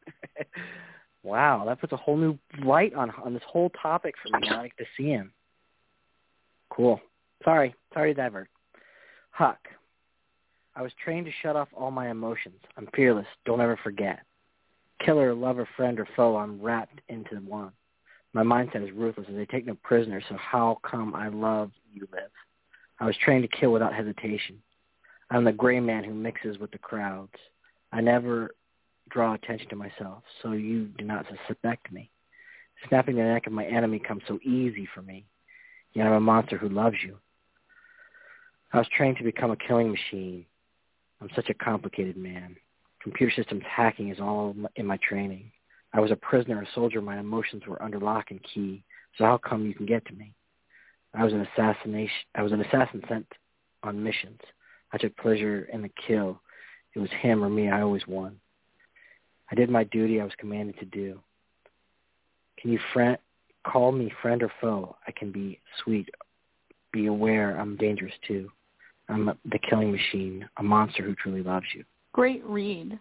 Wow, that puts a whole new light on this whole topic for me now. I get to see him. Cool. Sorry to divert. Huck. I was trained to shut off all my emotions. I'm fearless. Don't ever forget. Killer, lover, friend, or foe, I'm wrapped into one. My mindset is ruthless as they take no prisoners, so how come I love you live? I was trained to kill without hesitation. I'm the gray man who mixes with the crowds. I never draw attention to myself, so you do not suspect me. Snapping the neck of my enemy comes so easy for me. Yet I'm a monster who loves you. I was trained to become a killing machine. I'm such a complicated man. Computer systems hacking is all in my training. I was a prisoner, a soldier. My emotions were under lock and key. So how come you can get to me? I was an assassin sent on missions. I took pleasure in the kill. It was him or me. I always won. I did my duty I was commanded to do. Can you call me friend or foe? I can be sweet. Be aware I'm dangerous too. I'm the killing machine, a monster who truly loves you. Great read.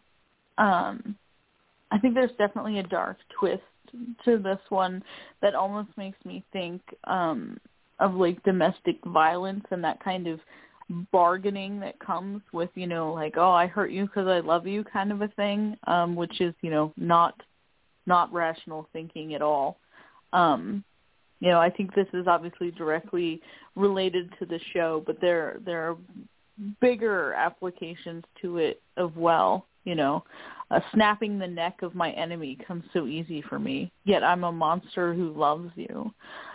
I think there's definitely a dark twist to this one that almost makes me think of like domestic violence and that kind of bargaining that comes with, you know, like, oh, I hurt you because I love you kind of a thing, which is, you know, not rational thinking at all. You know, I think this is obviously directly related to the show, but there are bigger applications to it as well. You know, snapping the neck of my enemy comes so easy for me, yet I'm a monster who loves you.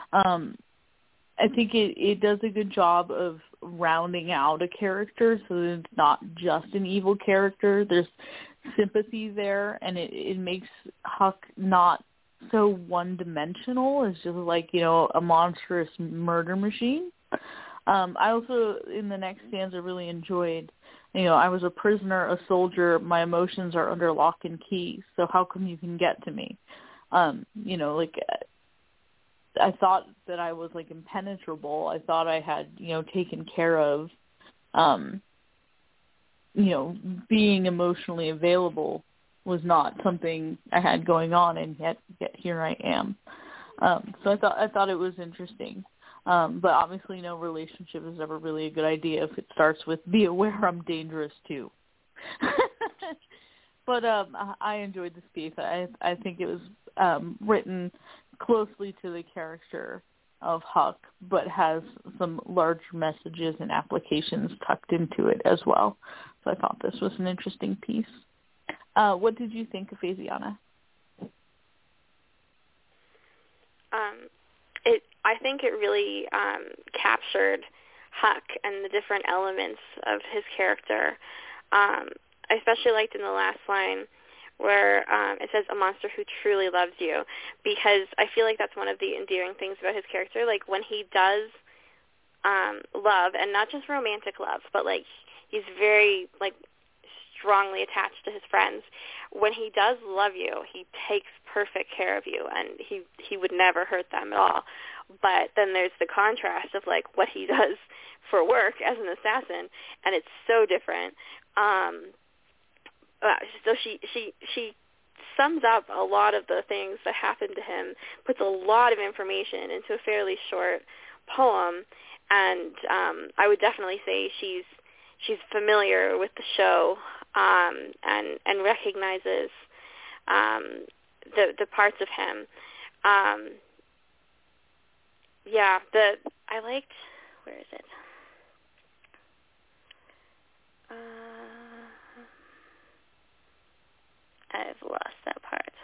I think it does a good job of rounding out a character so that it's not just an evil character. There's sympathy there, and it makes Huck not so one-dimensional. It's just like, you know, a monstrous murder machine. I also, in the next stanza, really enjoyed, you know, I was a prisoner, a soldier, my emotions are under lock and key, so how come you can get to me? You know, like, I thought that I was, like, impenetrable. I thought I had, you know, taken care of, you know, being emotionally available was not something I had going on, and yet here I am. So I thought it was interesting. But obviously no relationship is ever really a good idea if it starts with, be aware I'm dangerous too. But I enjoyed this piece. I think it was written closely to the character of Huck, but has some large messages and applications tucked into it as well. So I thought this was an interesting piece. What did you think of Faziana? I think it really captured Huck and the different elements of his character. I especially liked in the last line where it says, a monster who truly loves you, because I feel like that's one of the endearing things about his character. Like, when he does love, and not just romantic love, but, like, he's very, like, strongly attached to his friends. When he does love you, he takes perfect care of you, and he would never hurt them at all. But then there's the contrast of, like, what he does for work as an assassin, and it's so different. So she sums up a lot of the things that happened to him, puts a lot of information into a fairly short poem, and I would definitely say she's familiar with the show and recognizes the parts of him. I liked, where is it? I've lost that part.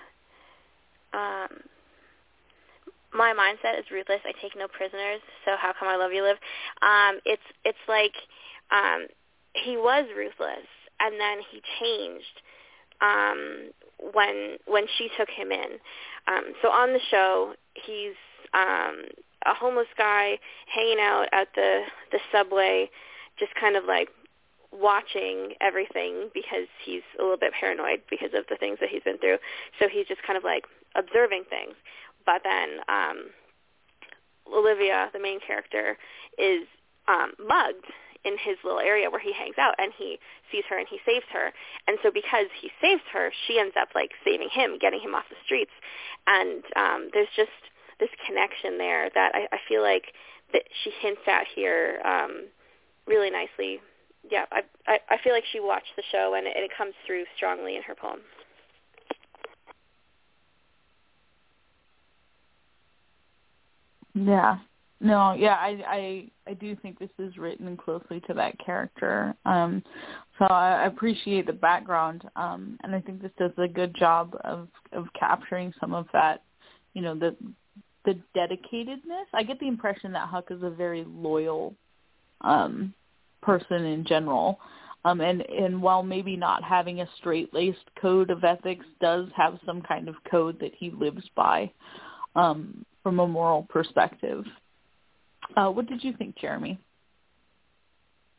My mindset is ruthless. I take no prisoners, so how come I love you live? It's like he was ruthless, and then he changed when she took him in. So on the show, he's a homeless guy hanging out at the subway, just kind of like watching everything because he's a little bit paranoid because of the things that he's been through. So he's just kind of like observing things. But then Olivia, the main character, is mugged in his little area where he hangs out, and he sees her and he saves her. And so because he saves her, she ends up like saving him, getting him off the streets. And there's just this connection there that I feel like that she hints at here really nicely. Yeah, I feel like she watched the show, and it comes through strongly in her poem. Yeah. No, yeah, I do think this is written closely to that character. So I appreciate the background, and I think this does a good job of capturing some of that, you know, the dedicatedness. I get the impression that Huck is a very loyal person in general. And while maybe not having a straight-laced code of ethics, does have some kind of code that he lives by from a moral perspective. What did you think, Jeremy?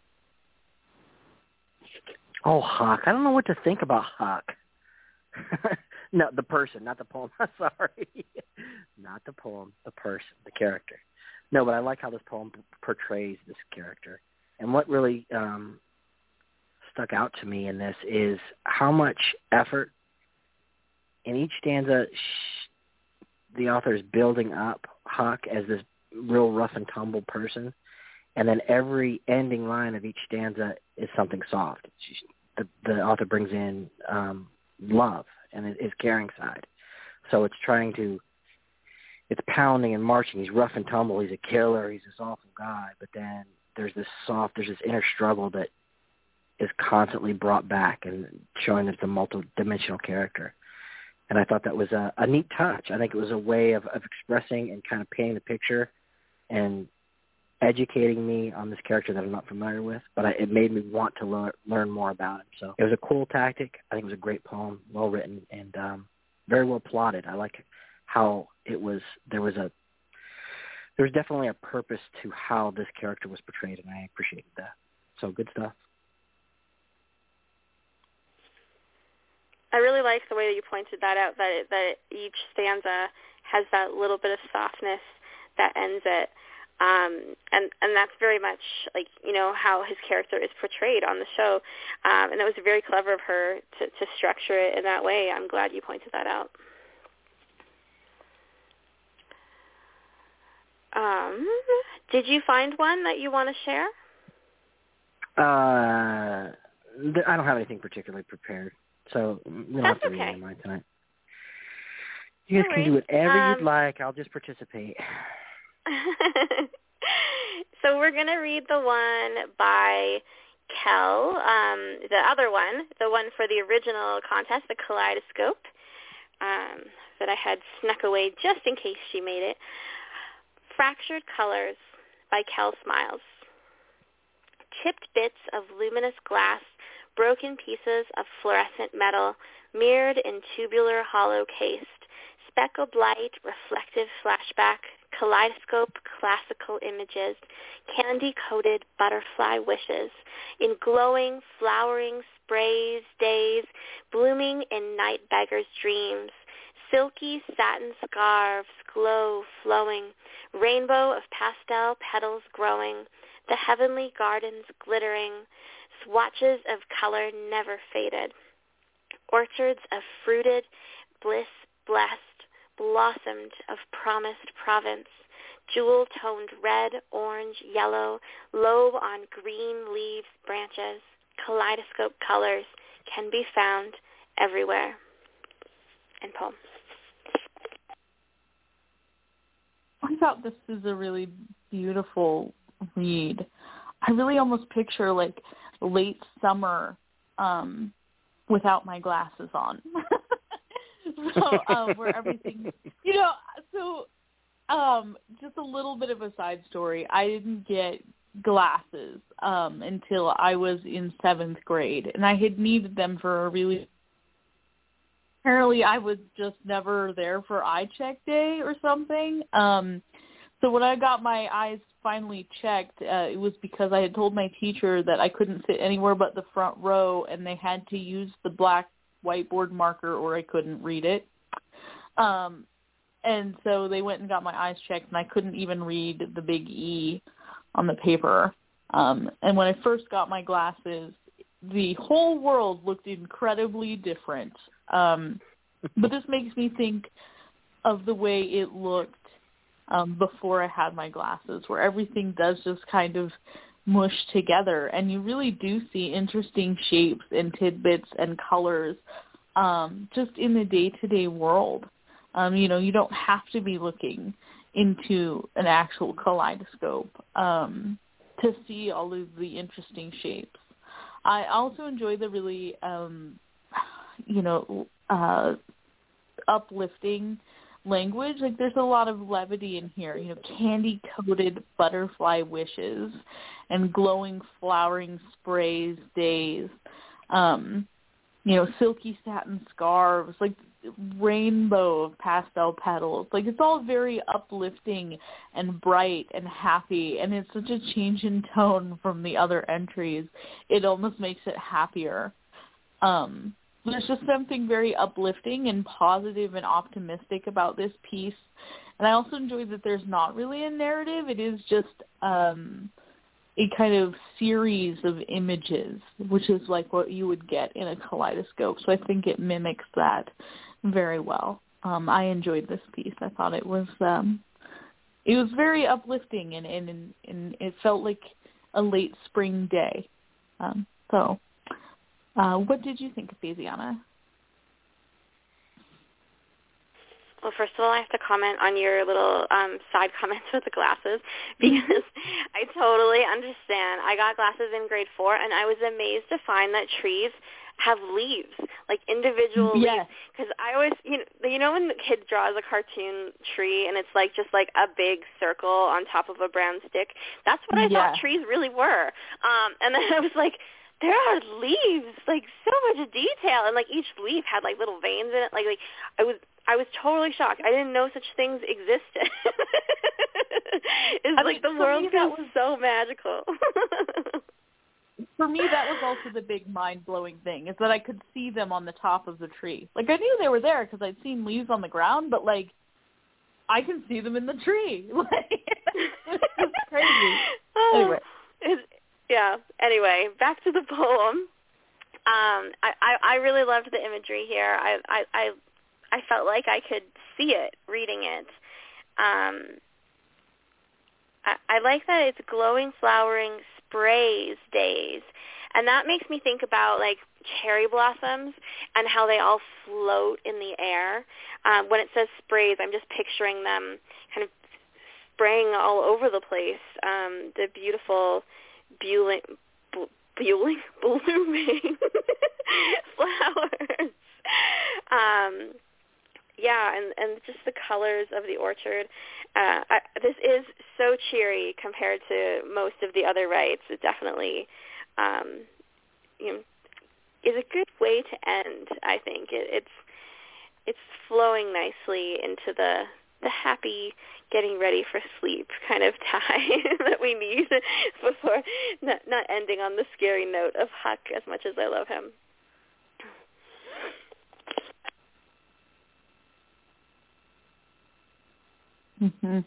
Oh, Huck. I don't know what to think about Huck. No, the person, not the poem. Sorry. Not the poem, the person, the character. No, but I like how this poem portrays this character. And what really stuck out to me in this is how much effort in each stanza the author is building up Huck as this real rough and tumble person. And then every ending line of each stanza is something soft. The author brings in love and his caring side. So it's pounding and marching. He's rough and tumble. He's a killer. He's this awful guy. But then there's this inner struggle that is constantly brought back and showing that it's a multi-dimensional character. And I thought that was a neat touch. I think it was a way of expressing and kind of painting the picture and educating me on this character that I'm not familiar with, but it made me want to learn more about him. So it was a cool tactic. I think it was a great poem, well written, and very well plotted. I like how it was. There was definitely a purpose to how this character was portrayed, and I appreciated that. So good stuff. I really like the way that you pointed that out, that each stanza has that little bit of softness that ends it. And that's very much like, how his character is portrayed on the show. And it was very clever of her to structure it in that way. I'm glad you pointed that out. Did you find one that you want to share? I don't have anything particularly prepared, so we don't have to read any of mine tonight. You guys can do whatever you'd like. I'll just participate. So we're going to read the one by Kel, the other one, the one for the original contest, the Kaleidoscope, that I had snuck away just in case she made it. Fractured Colors by Kel Smiles. Chipped bits of luminous glass, broken pieces of fluorescent metal, mirrored in tubular hollow cased, speckled light, reflective flashback, kaleidoscope classical images, candy-coated butterfly wishes, in glowing, flowering sprays, days, blooming in night beggars' dreams, silky satin scarves glow flowing, rainbow of pastel petals growing, the heavenly gardens glittering, swatches of color never faded, orchards of fruited bliss blessed, blossomed of promised province, jewel-toned red, orange, yellow, lobe on green leaves, branches, kaleidoscope colors can be found everywhere. End poem. I thought this is a really beautiful read. I really almost picture like late summer without my glasses on. So where everything, just a little bit of a side story. I didn't get glasses until I was in 7th grade, and I had needed them for a really, apparently I was just never there for eye check day or something. So when I got my eyes finally checked, it was because I had told my teacher that I couldn't sit anywhere but the front row, and they had to use the black whiteboard marker or I couldn't read it. And so they went and got my eyes checked, and I couldn't even read the big E on the paper. And when I first got my glasses, the whole world looked incredibly different. But this makes me think of the way it looked before I had my glasses, where everything does just kind of mush together, and you really do see interesting shapes and tidbits and colors just in the day-to-day world. You don't have to be looking into an actual kaleidoscope to see all of the interesting shapes. I also enjoy the really, uplifting language. Like, there's a lot of levity in here, candy-coated butterfly wishes and glowing flowering sprays days. silky satin scarves, like rainbow of pastel petals. Like, it's all very uplifting and bright and happy, and it's such a change in tone from the other entries. It almost makes it happier. There's just something very uplifting and positive and optimistic about this piece. And I also enjoy that there's not really a narrative. It is just a kind of series of images, which is like what you would get in a kaleidoscope. So I think it mimics that very well. I enjoyed this piece. I thought it was very uplifting, and it felt like a late spring day. What did you think of Faisiana? Well, first of all, I have to comment on your little side comments with the glasses, because I totally understand. I got glasses in grade 4, and I was amazed to find that trees have leaves, like individual leaves. Because I always, when the kid draws a cartoon tree and it's like just like a big circle on top of a brown stick, that's what I thought trees really were. And then I was like, there are leaves, like so much detail, and like each leaf had like little veins in it. Like I was totally shocked. I didn't know such things existed. The world feels so magical. For me, that was also the big mind-blowing thing, is that I could see them on the top of the tree. Like, I knew they were there because I'd seen leaves on the ground, but, like, I can see them in the tree. Like, it's crazy. Anyway. Anyway, back to the poem. I really loved the imagery here. I felt like I could see it reading it. I like that it's glowing, flowering sprays days, and that makes me think about like cherry blossoms and how they all float in the air. When it says sprays, I'm just picturing them kind of spraying all over the place. The beautiful blooming flowers. And just the colors of the orchard. This is so cheery compared to most of the other rites. It definitely is a good way to end, I think. It's flowing nicely into the happy getting ready for sleep kind of time that we need before not ending on the scary note of Huck, as much as I love him. Mm-hmm.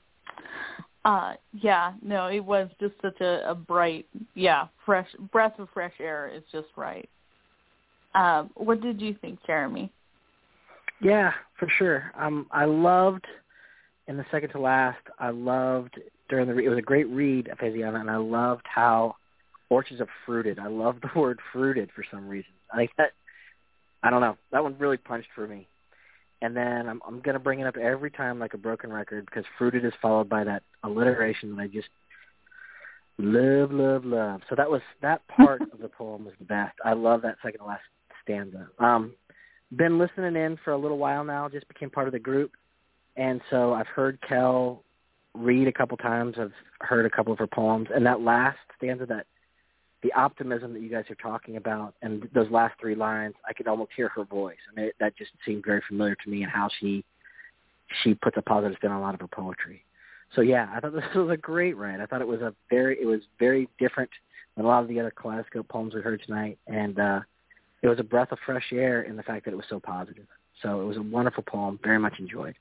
It was just such a bright, fresh breath of fresh air is just right. What did you think, Jeremy? Yeah, for sure. I loved, in the second to last, it was a great read of Faisiana, and I loved how orchards have fruited. I love the word fruited for some reason. I think that, I don't know, that one really punched for me. And then I'm going to bring it up every time like a broken record, because fruited is followed by that alliteration that I just love. So that part of the poem was the best. I love that second to last stanza. Been listening in for a little while now, just became part of the group. And so I've heard Kel read a couple times. I've heard a couple of her poems. And that last stanza, the optimism that you guys are talking about, and those last three lines, I could almost hear her voice. I mean, that just seemed very familiar to me, and how she puts a positive spin on a lot of her poetry. So yeah, I thought this was a great write. I thought it was very different than a lot of the other Kaleidoscope poems we heard tonight, and it was a breath of fresh air in the fact that it was so positive. So it was a wonderful poem, very much enjoyed.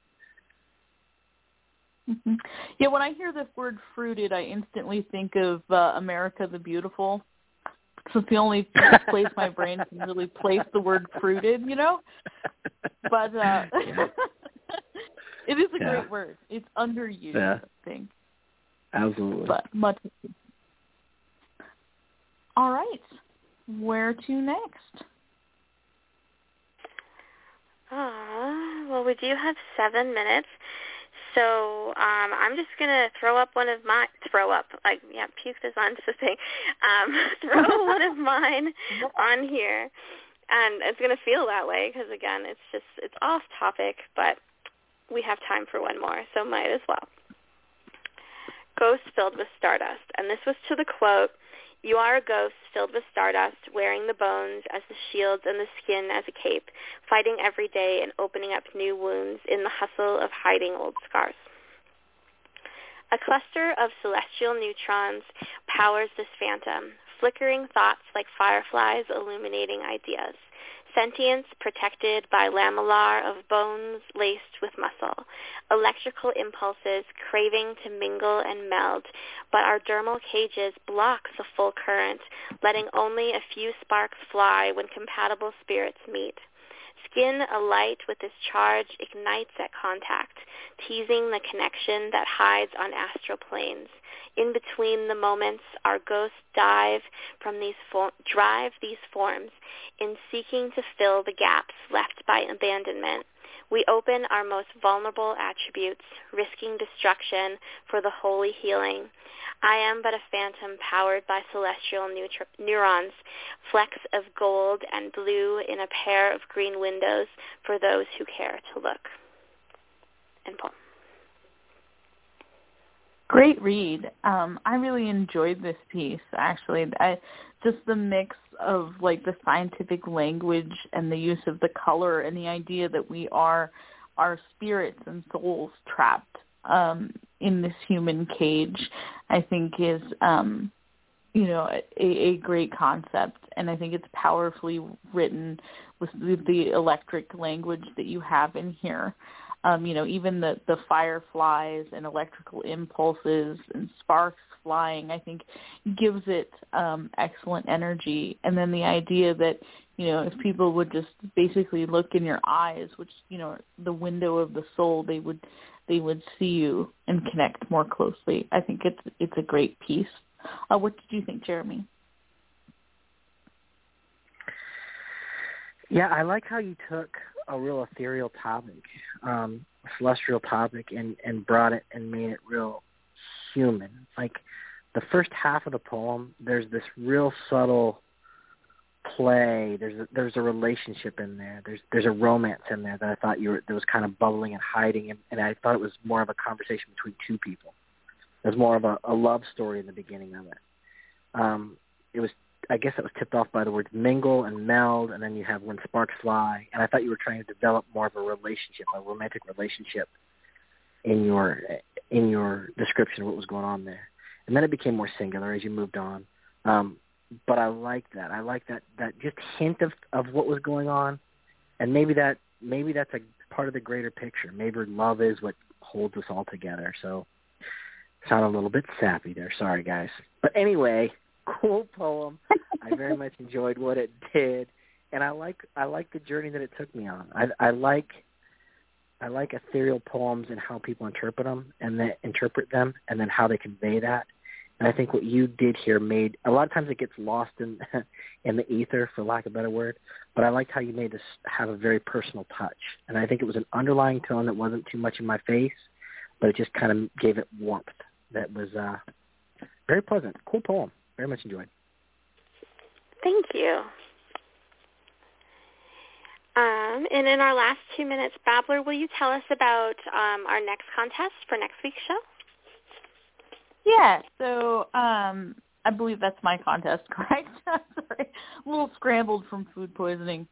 Mm-hmm. Yeah, when I hear this word fruited, I instantly think of America the Beautiful. So it's the only place my brain can really place the word fruited, But it is a great word. It's underused, I think. Absolutely. But much. All right. Where to next? Well, we do have 7 minutes. So I'm just going to puke this on to say, throw one of mine on here. And it's going to feel that way because, again, it's off topic, but we have time for one more, so might as well. Ghost Filled with Stardust. And this was to the quote, You are a ghost filled with stardust, wearing the bones as the shields and the skin as a cape, fighting every day and opening up new wounds in the hustle of hiding old scars. A cluster of celestial neutrons powers this phantom, flickering thoughts like fireflies illuminating ideas. Sentience protected by lamellar of bones laced with muscle. Electrical impulses craving to mingle and meld, but our dermal cages block the full current, letting only a few sparks fly when compatible spirits meet. Skin alight with this charge ignites at contact, teasing the connection that hides on astral planes. In between the moments, our ghosts drive these forms in seeking to fill the gaps left by abandonment. We open our most vulnerable attributes, risking destruction for the holy healing. I am but a phantom powered by celestial neurons, flecks of gold and blue in a pair of green windows for those who care to look. End poem. Great read. I really enjoyed this piece, actually. Just the mix of like the scientific language and the use of the color and the idea that we are our spirits and souls trapped in this human cage, I think is, a great concept. And I think it's powerfully written with the electric language that you have in here. Even the fireflies and electrical impulses and sparks flying, I think, gives it excellent energy. And then the idea that, if people would just basically look in your eyes, which, the window of the soul, they would see you and connect more closely. I think it's a great piece. What did you think, Jeremy? Yeah, I like how you took a real ethereal topic, a celestial topic, and brought it and made it real human. Like the first half of the poem, there's this real subtle play. There's a relationship in there. There's a romance in there that I thought that was kind of bubbling and hiding, and I thought it was more of a conversation between two people. It was more of a love story in the beginning of it. I guess it was tipped off by the words mingle and meld, and then you have when sparks fly. And I thought you were trying to develop more of a relationship, a romantic relationship in your description of what was going on there. And then it became more singular as you moved on. But I like that. I like that just hint of what was going on, and maybe that's a part of the greater picture. Maybe love is what holds us all together. So, sound a little bit sappy there. Sorry, guys. But anyway. Cool poem. I very much enjoyed what it did, and I like the journey that it took me on. I like ethereal poems and how people interpret them, and then how they convey that. And I think what you did here made a lot of times it gets lost in the ether, for lack of a better word. But I liked how you made this have a very personal touch, and I think it was an underlying tone that wasn't too much in my face, but it just kind of gave it warmth. That was very pleasant. Cool poem. Very much enjoyed. Thank you. And in our last 2 minutes, Babbler, will you tell us about our next contest for next week's show? Yeah, so I believe that's my contest, correct? Sorry, a little scrambled from food poisoning.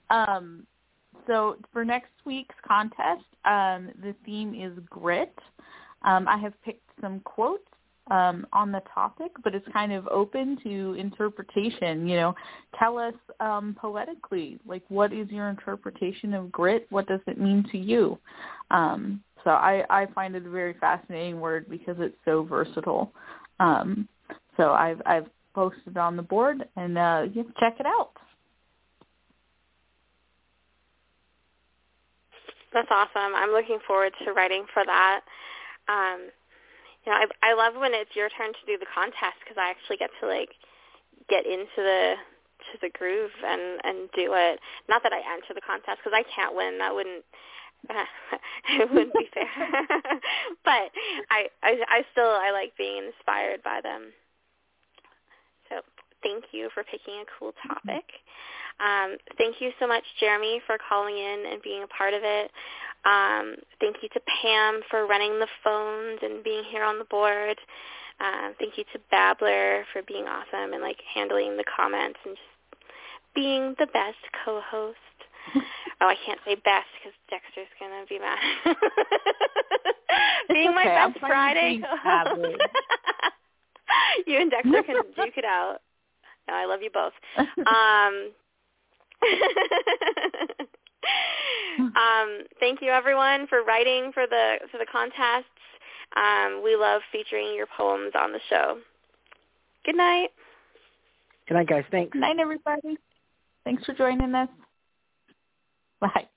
So for next week's contest, the theme is grit. I have picked some quotes on the topic, but it's kind of open to interpretation. Tell us poetically, like, what is your interpretation of grit? What does it mean to you? So I find it a very fascinating word because it's so versatile. So I've posted it on the board, and you can check it out. That's awesome. I'm looking forward to writing for that. I love when it's your turn to do the contest because I actually get to get into the groove and do it. Not that I enter the contest because I can't win. That wouldn't it wouldn't be fair. But I still like being inspired by them. So thank you for picking a cool topic. Thank you so much, Jeremy, for calling in and being a part of it. Thank you to Pam for running the phones and being here on the board. Thank you to Babbler for being awesome and, like, handling the comments and just being the best co-host. Oh, I can't say best because Dexter's going to be mad. Being my best Friday co-host. You and Dexter can duke it out. No, I love you both. Thank you, everyone, for writing for the contests. We love featuring your poems on the show. Good night. Good night, guys. Thanks. Good night, everybody. Thanks for joining us. Bye.